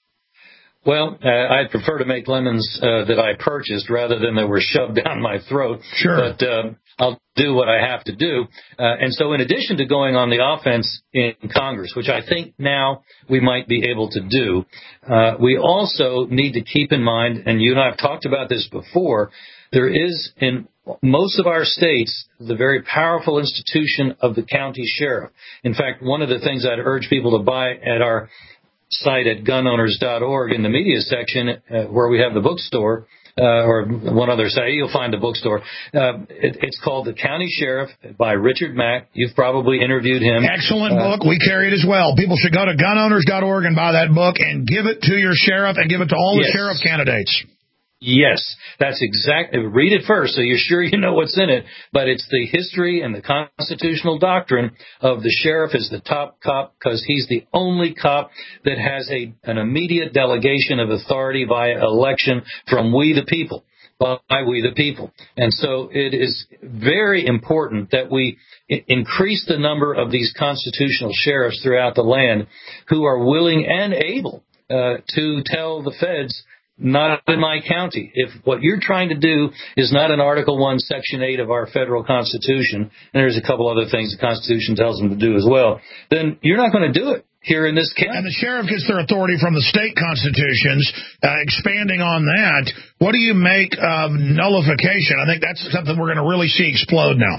Well, uh, I'd prefer to make lemons uh, that I purchased rather than that were shoved down my throat. Sure. But um, I'll do what I have to do. Uh, and so in addition to going on the offense in Congress, which I think now we might be able to do, uh, we also need to keep in mind, and you and I have talked about this before, there is in most of our states the very powerful institution of the county sheriff. In fact, one of the things I'd urge people to buy at our site at gun owners dot org in the media section, uh, where we have the bookstore, uh, or one other site, you'll find the bookstore. Uh, it, it's called The County Sheriff by Richard Mack. You've probably interviewed him. Excellent uh, book. We carry it as well. People should go to gun owners dot org and buy that book and give it to your sheriff and give it to all the yes. sheriff candidates. Yes, that's exactly. Read it first so you're sure you know what's in it. But it's the history and the constitutional doctrine of the sheriff as the top cop because he's the only cop that has a an immediate delegation of authority via election from we the people, by we the people. And so it is very important that we increase the number of these constitutional sheriffs throughout the land who are willing and able uh, to tell the feds, not in my county. If what you're trying to do is not in Article one, Section eight of our federal Constitution, and there's a couple other things the Constitution tells them to do as well, then you're not going to do it here in this county. And the sheriff gets their authority from the state constitutions. Uh, expanding on that, what do you make of nullification? I think that's something we're going to really see explode now.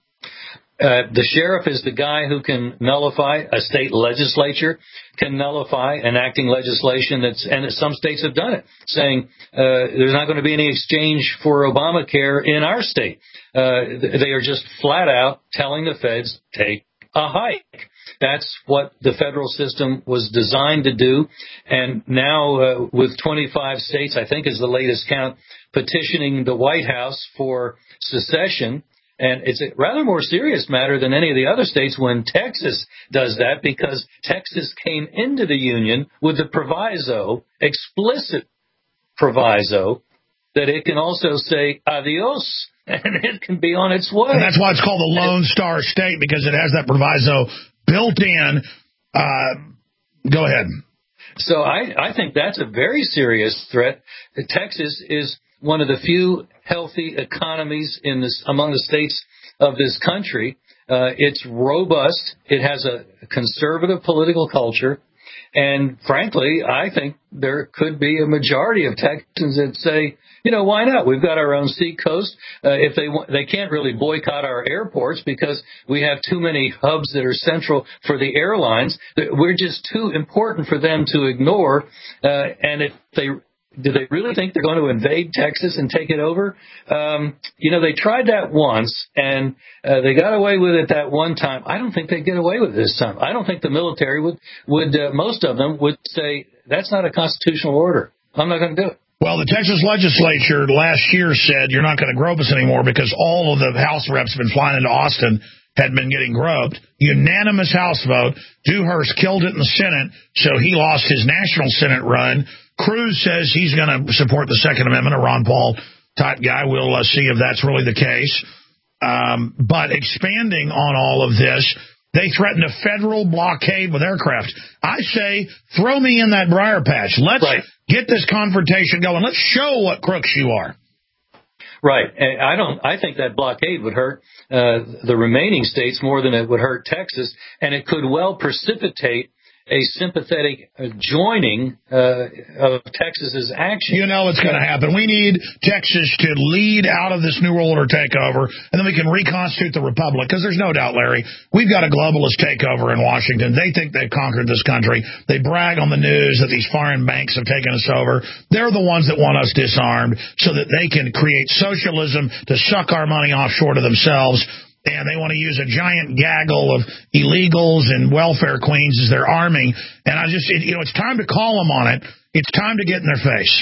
Uh, the sheriff is the guy who can nullify, a state legislature can nullify enacting legislation that's, and some states have done it, saying uh, there's not going to be any exchange for Obamacare in our state. Uh, they are just flat out telling the feds, take a hike. That's what the federal system was designed to do. And now uh, with twenty-five states, I think is the latest count, petitioning the White House for secession. And it's a rather more serious matter than any of the other states when Texas does that, because Texas came into the union with the proviso, explicit proviso, that it can also say adios, and it can be on its way. And that's why it's called the Lone Star State, because it has that proviso built in. Uh, go ahead. So I, I think that's a very serious threat. Texas is one of the few healthy economies in this among the states of this country. Uh, it's robust. It has a conservative political culture. And frankly, I think there could be a majority of Texans that say, you know, why not? We've got our own seacoast. Uh, if they want, they can't really boycott our airports because we have too many hubs that are central for the airlines. We're just too important for them to ignore. Uh, and if they Do they really think they're going to invade Texas and take it over? Um, you know, they tried that once, and uh, they got away with it that one time. I don't think they'd get away with it this time. I don't think the military would, would uh, most of them would say, that's not a constitutional order. I'm not going to do it. Well, the Texas legislature last year said you're not going to grope us anymore because all of the House reps have been flying into Austin, had been getting groped. Unanimous House vote. Dewhurst killed it in the Senate, so he lost his national Senate run. Cruz says he's going to support the Second Amendment, a Ron Paul type guy. We'll uh, see if that's really the case. Um, but expanding on all of this, they threatened a federal blockade with aircraft. I say, throw me in that briar patch. Let's right. get this confrontation going. Let's show what crooks you are. Right. I don't. I think that blockade would hurt uh, the remaining states more than it would hurt Texas, and it could well precipitate a sympathetic uh, joining uh, of Texas's action. You know it's going to happen. We need Texas to lead out of this New World Order takeover, and then we can reconstitute the republic, because there's no doubt, Larry, we've got a globalist takeover in Washington. They think they've conquered this country. They brag on the news that these foreign banks have taken us over. They're the ones that want us disarmed so that they can create socialism to suck our money offshore to themselves. And they want to use a giant gaggle of illegals and welfare queens as their army. And I just, it, you know, it's time to call them on it. It's time to get in their face.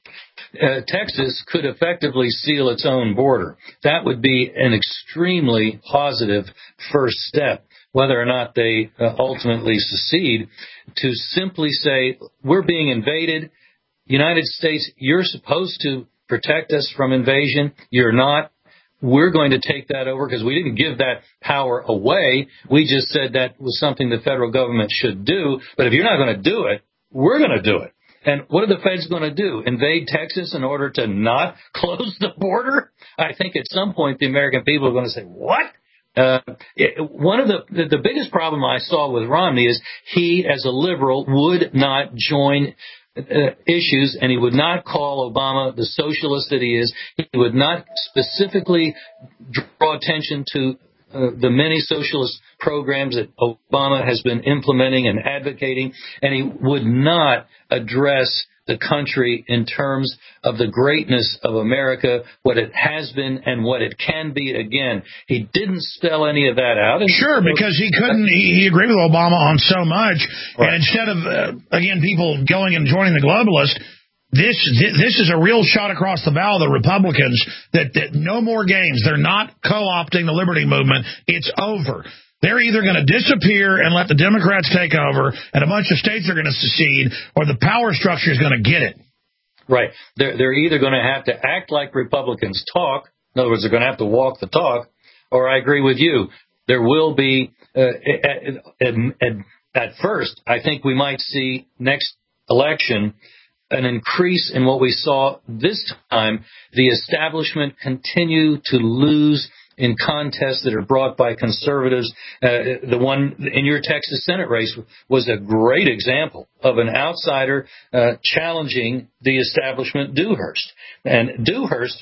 Uh, Texas could effectively seal its own border. That would be an extremely positive first step, whether or not they uh, ultimately secede, to simply say, we're being invaded. United States, you're supposed to protect us from invasion. You're not. We're going to take that over, because we didn't give that power away. We just said that was something the federal government should do. But if you're not going to do it, we're going to do it. And what are the feds going to do? Invade Texas in order to not close the border? I think at some point the American people are going to say, what? Uh, it, one of the, the, the biggest problem I saw with Romney is he, as a liberal, would not join Uh, issues, and he would not call Obama the socialist that he is. He would not specifically draw attention to uh, the many socialist programs that Obama has been implementing and advocating, and he would not address the country in terms of the greatness of America, what it has been and what it can be again. He didn't spell any of that out. Sure, because he couldn't, he, he agreed with Obama on so much. Right. And instead of, uh, again, people going and joining the globalists, this this is a real shot across the bow of the Republicans that, that no more games. They're not co-opting the liberty movement. It's over. They're either going to disappear and let the Democrats take over, and a bunch of states are going to secede, or the power structure is going to get it. Right. They're, they're either going to have to act like Republicans talk. In other words, they're going to have to walk the talk. Or I agree with you. There will be, uh, at, at, at first, I think we might see next election an increase in what we saw this time. The establishment continue to lose in contests that are brought by conservatives. Uh, the one in your Texas Senate race was a great example of an outsider uh, challenging the establishment, Dewhurst. And Dewhurst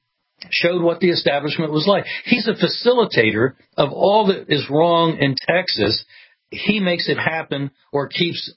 showed what the establishment was like. He's a facilitator of all that is wrong in Texas. He makes it happen, or keeps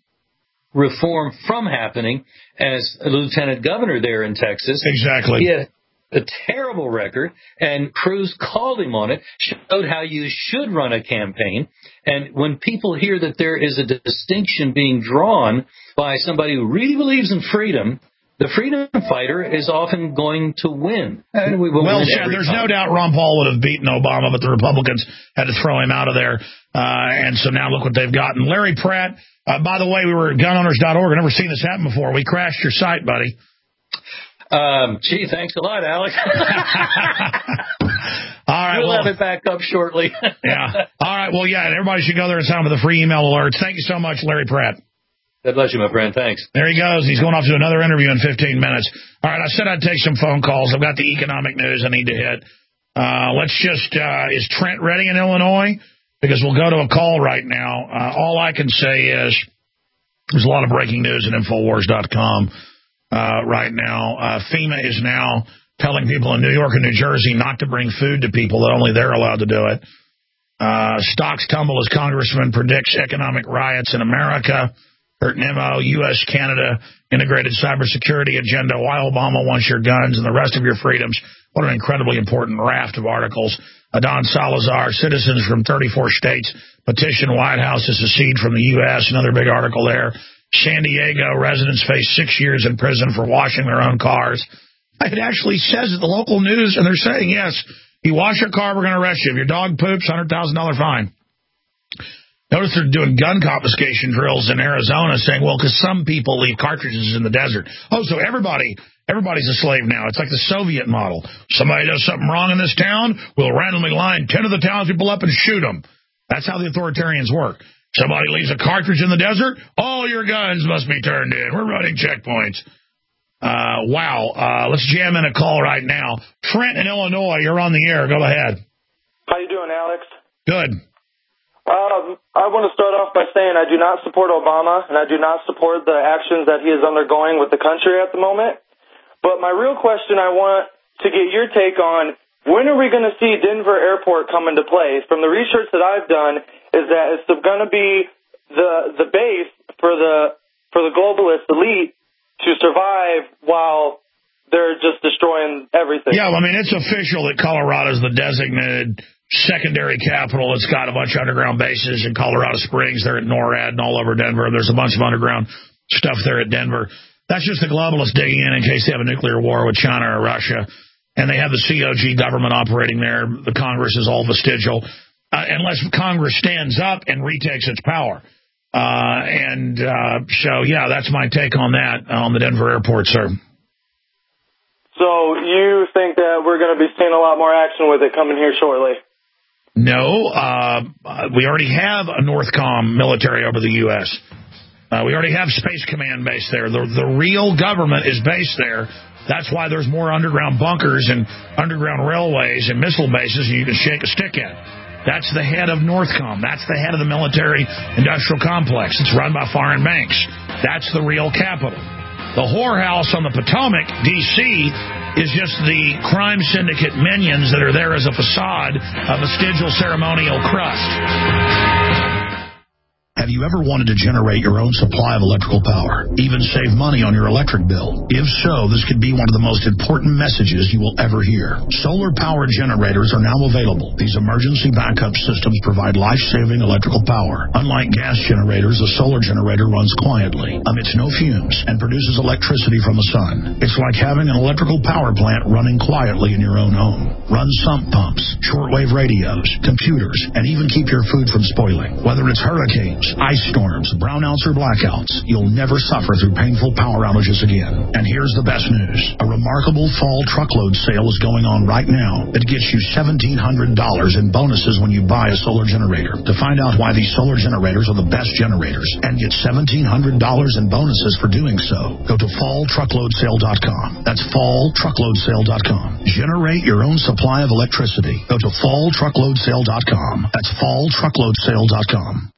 reform from happening, as a lieutenant governor there in Texas. Exactly. He had a terrible record, and Cruz called him on it, showed how you should run a campaign. And when people hear that there is a distinction being drawn by somebody who really believes in freedom, the freedom fighter is often going to win. And we will well win said. There's time. no doubt Ron Paul would have beaten Obama, but the Republicans had to throw him out of there. Uh, and so now look what they've gotten. Larry Pratt, uh, by the way, we were at gun owners dot org. I've never seen this happen before. We crashed your site, buddy. Um, gee, thanks a lot, Alex. All right, we'll well, have it back up shortly. Yeah. All right. Well, yeah, everybody should go there and sign up for the free email alerts. Thank you so much, Larry Pratt. God bless you, my friend. Thanks. There he goes. He's going off to another interview in fifteen minutes. All right, I said I'd take some phone calls. I've got the economic news I need to hit. Uh, let's just, uh, is Trent ready in Illinois? Because we'll go to a call right now. Uh, all I can say is there's a lot of breaking news at Infowars dot com uh, right now. Uh, FEMA is now telling people in New York and New Jersey not to bring food to people, that only they're allowed to do it. Uh, stocks tumble as Congressman predicts economic riots in America. Kurt Nimmo, U S Canada integrated cybersecurity agenda, why Obama wants your guns and the rest of your freedoms. What an incredibly important raft of articles. Adon Salazar, citizens from thirty-four states petition White House to secede from the U S Another big article there. San Diego residents face six years in prison for washing their own cars. It actually says at the local news, and they're saying, yes, you wash your car, we're going to arrest you. If your dog poops, one hundred thousand dollars fine. Notice they're doing gun confiscation drills in Arizona, saying, well, because some people leave cartridges in the desert. Oh, so everybody, everybody's a slave now. It's like the Soviet model. Somebody does something wrong in this town, we'll randomly line ten of the townspeople up and shoot them. That's how the authoritarians work. Somebody leaves a cartridge in the desert, all your guns must be turned in. We're running checkpoints. Uh, wow. Uh, let's jam in a call right now. Trent in Illinois, you're on the air. Go ahead. How you doing, Alex? Good. Um, I want to start off by saying I do not support Obama, and I do not support the actions that he is undergoing with the country at the moment. But my real question I want to get your take on, when are we going to see Denver Airport come into play? From the research that I've done, is that it's going to be the the base for the for the globalist elite to survive while they're just destroying everything. Yeah, well, I mean, it's official that Colorado's the designated secondary capital. It's got a bunch of underground bases in Colorado Springs. They're at NORAD and all over Denver. There's a bunch of underground stuff there at Denver. That's just the globalists digging in in case they have a nuclear war with China or Russia. And they have the C O G government operating there. The Congress is all vestigial. Uh, unless Congress stands up and retakes its power. Uh, and uh, so, yeah, that's my take on that, on the Denver airport, sir. So you think that we're going to be seeing a lot more action with it coming here shortly? No. Uh, we already have a Northcom military over the U S Uh, we already have Space Command based there. The, the real government is based there. That's why there's more underground bunkers and underground railways and missile bases you can shake a stick at. That's the head of Northcom. That's the head of the military-industrial complex. It's run by foreign banks. That's the real capital. The whorehouse on the Potomac, D C, is just the crime syndicate minions that are there as a facade, a vestigial ceremonial crust. Have you ever wanted to generate your own supply of electrical power, even save money on your electric bill? If so, this could be one of the most important messages you will ever hear. Solar power generators are now available. These emergency backup systems provide life-saving electrical power. Unlike gas generators, a solar generator runs quietly, emits no fumes, and produces electricity from the sun. It's like having an electrical power plant running quietly in your own home. Run sump pumps, shortwave radios, computers, and even keep your food from spoiling. Whether it's hurricanes, ice storms, brownouts, or blackouts, you'll never suffer through painful power outages again. And here's the best news. A remarkable fall truckload sale is going on right now that gets you seventeen hundred dollars in bonuses when you buy a solar generator. To find out why these solar generators are the best generators and get seventeen hundred dollars in bonuses for doing so, go to fall truckload sale dot com. That's fall truckload sale dot com. Generate your own supply of electricity. Go to fall truckload sale dot com. That's fall truckload sale dot com.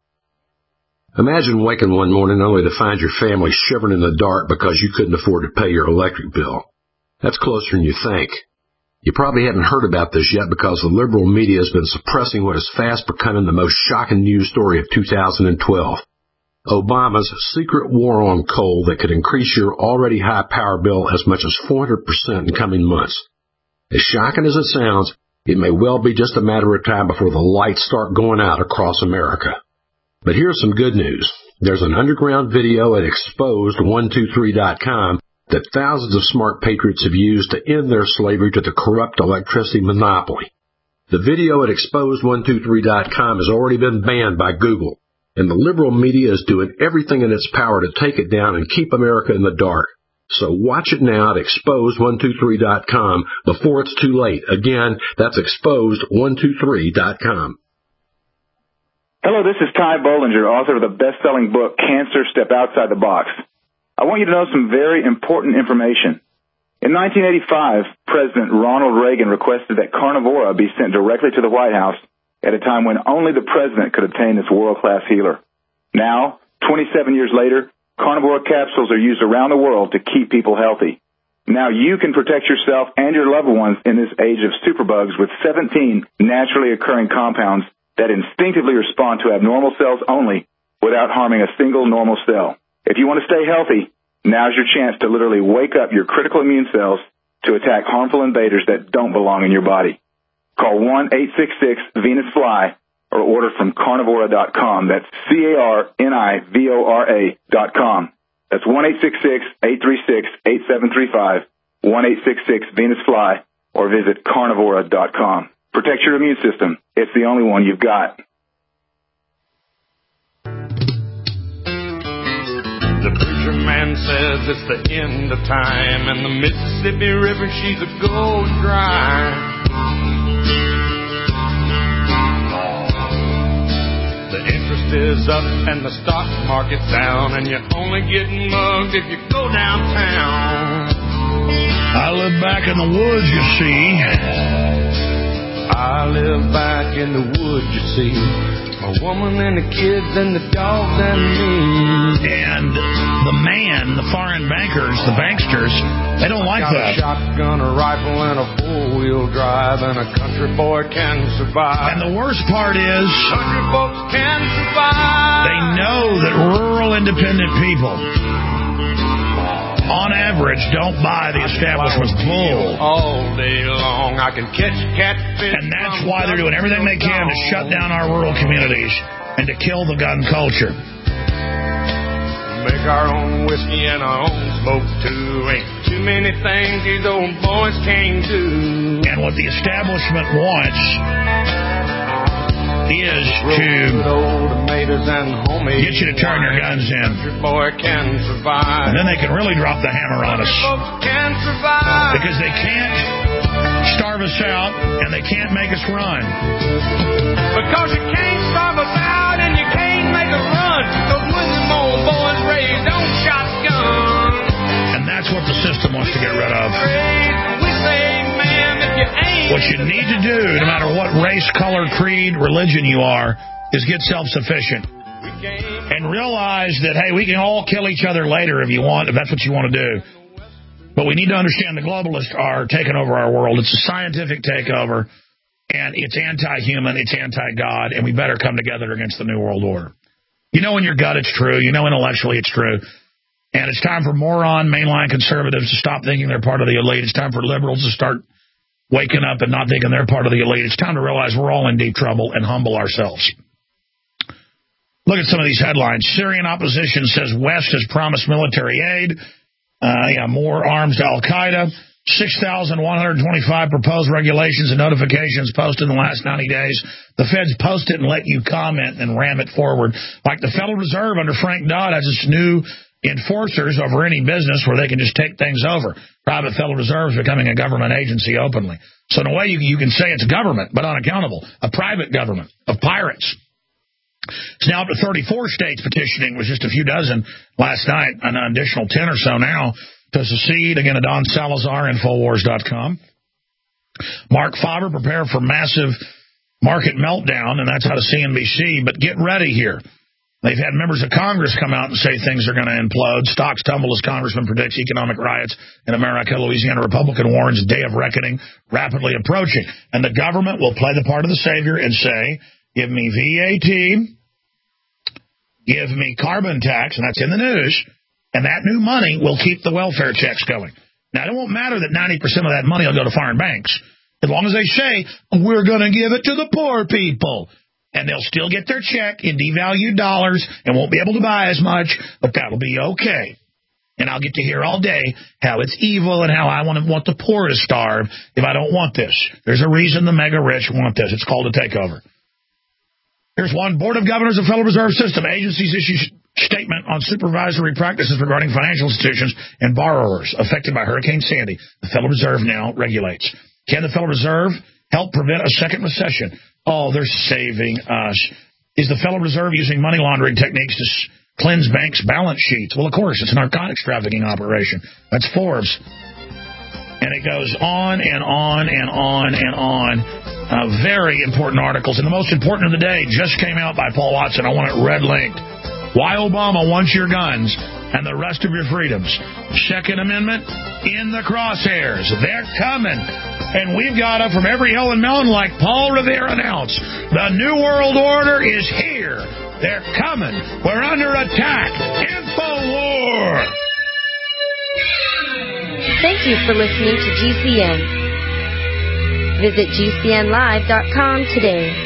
Imagine waking one morning only to find your family shivering in the dark because you couldn't afford to pay your electric bill. That's closer than you think. You probably haven't heard about this yet because the liberal media has been suppressing what is fast becoming the most shocking news story of two thousand twelve. Obama's secret war on coal that could increase your already high power bill as much as four hundred percent in coming months. As shocking as it sounds, it may well be just a matter of time before the lights start going out across America. But here's some good news. There's an underground video at exposed one two three dot com that thousands of smart patriots have used to end their slavery to the corrupt electricity monopoly. The video at exposed one two three dot com has already been banned by Google, and the liberal media is doing everything in its power to take it down and keep America in the dark. So watch it now at exposed one two three dot com before it's too late. Again, that's exposed one two three dot com. Hello, this is Ty Bollinger, author of the best-selling book, Cancer, Step Outside the Box. I want you to know some very important information. In nineteen eighty-five, President Ronald Reagan requested that Carnivora be sent directly to the White House at a time when only the president could obtain this world-class healer. Now, twenty-seven years later, Carnivora capsules are used around the world to keep people healthy. Now you can protect yourself and your loved ones in this age of superbugs with seventeen naturally occurring compounds that instinctively respond to abnormal cells only without harming a single normal cell. If you want to stay healthy, now's your chance to literally wake up your critical immune cells to attack harmful invaders that don't belong in your body. Call one eight six six Venus Fly or order from carnivora dot com. That's C A R N I V O R A dot com. That's one eight six six, eight three six, eight seven three five, one eight six six Venus Fly, or visit carnivora dot com. Protect your immune system. It's the only one you've got. The preacher man says it's the end of time, and the Mississippi River, she's a gold dry. The interest is up and the stock market's down, and you're only getting mugged if you go downtown. I live back in the woods, you see. I live back in the woods, you see. A woman and the kids and the dogs and me. And the man, the foreign bankers, the banksters, they don't like that. A shotgun, a rifle, and a four-wheel drive, and a country boy can survive. And the worst part is, country folks can survive. They know that rural independent people, on average, don't buy the establishment's bull. All day long, I can catch catfish. And that's why they're doing everything they can to shut down our rural communities and to kill the gun culture. Make our own whiskey and our own smoke, too. Ain't too many things these old boys can't do. And what the establishment wants is to get you to turn your guns in. And then they can really drop the hammer on us. Because they can't starve us out and they can't make us run. Because you can't starve us out and you can't make us run. Because when them old boys raised on shotguns. And that's what the system wants to get rid of. We say, man, if you ain't. What you need to do, no matter what race, color, creed, religion you are, is get self-sufficient. And realize that, hey, we can all kill each other later if you want, if that's what you want to do. But we need to understand the globalists are taking over our world. It's a scientific takeover, and it's anti-human, it's anti-God, and we better come together against the New World Order. You know in your gut it's true. You know intellectually it's true. And it's time for moron, mainline conservatives to stop thinking they're part of the elite. It's time for liberals to start waking up and not thinking they're part of the elite. It's time to realize we're all in deep trouble and humble ourselves. Look at some of these headlines. Syrian opposition says West has promised military aid. Uh, yeah, more arms to Al-Qaeda. six thousand one hundred twenty-five proposed regulations and notifications posted in the last ninety days. The feds post it and let you comment and ram it forward. Like the Federal Reserve under Frank Dodd has its new enforcers over any business where they can just take things over. Private Federal Reserve is becoming a government agency openly. So in a way, you, you can say it's government, but unaccountable. A private government of pirates. It's now up to thirty-four states petitioning. It was just a few dozen last night, an additional ten or so now to secede. Again, Don Salazar, Infowars dot com. Mark Faber, prepare for massive market meltdown, and that's out of C N B C. But get ready here. They've had members of Congress come out and say things are going to implode. Stocks tumble as Congressman predicts economic riots in America. Louisiana Republican warns day of reckoning rapidly approaching. And the government will play the part of the savior and say, give me V A T, give me carbon tax, and that's in the news, and that new money will keep the welfare checks going. Now, it won't matter that ninety percent of that money will go to foreign banks, as long as they say, we're going to give it to the poor people. And they'll still get their check in devalued dollars and won't be able to buy as much, but that'll be okay. And I'll get to hear all day how it's evil and how I want, to, want the poor to starve if I don't want this. There's a reason the mega rich want this. It's called a takeover. Here's one. Board of Governors of Federal Reserve System. Agencies issue statement on supervisory practices regarding financial institutions and borrowers affected by Hurricane Sandy. The Federal Reserve now regulates. Can the Federal Reserve help prevent a second recession? Oh, they're saving us. Is the Federal Reserve using money laundering techniques to s- cleanse banks' balance sheets? Well, of course, it's a narcotics trafficking operation. That's Forbes. And it goes on and on and on and on. Uh, very important articles. And the most important of the day just came out by Paul Watson. I want it red-linked. Why Obama wants your guns and the rest of your freedoms. Second Amendment in the crosshairs. They're coming. And we've got them from every hill and mountain, like Paul Revere announced. The New World Order is here. They're coming. We're under attack. InfoWar. Thank you for listening to G C N. Visit G C N live dot com today.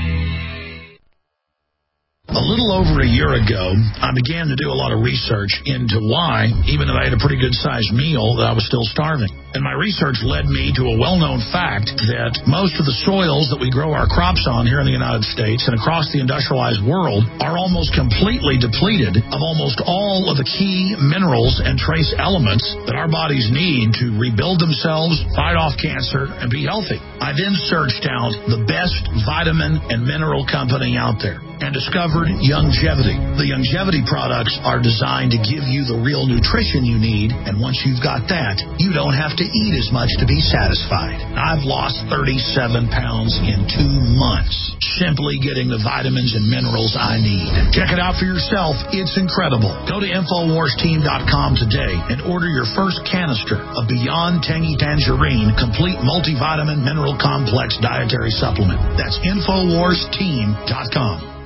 A little over a year ago, I began to do a lot of research into why, even though I had a pretty good-sized meal, that I was still starving. And my research led me to a well-known fact that most of the soils that we grow our crops on here in the United States and across the industrialized world are almost completely depleted of almost all of the key minerals and trace elements that our bodies need to rebuild themselves, fight off cancer, and be healthy. I then searched out the best vitamin and mineral company out there and discovered Youngevity. The Youngevity products are designed to give you the real nutrition you need, and once you've got that, you don't have have to eat as much to be satisfied. I've lost thirty-seven pounds in two months, simply getting the vitamins and minerals I need. Check it out for yourself. It's incredible. Go to Infowars Team dot com today and order your first canister of Beyond Tangy Tangerine Complete Multivitamin Mineral Complex Dietary Supplement. That's Infowars Team dot com.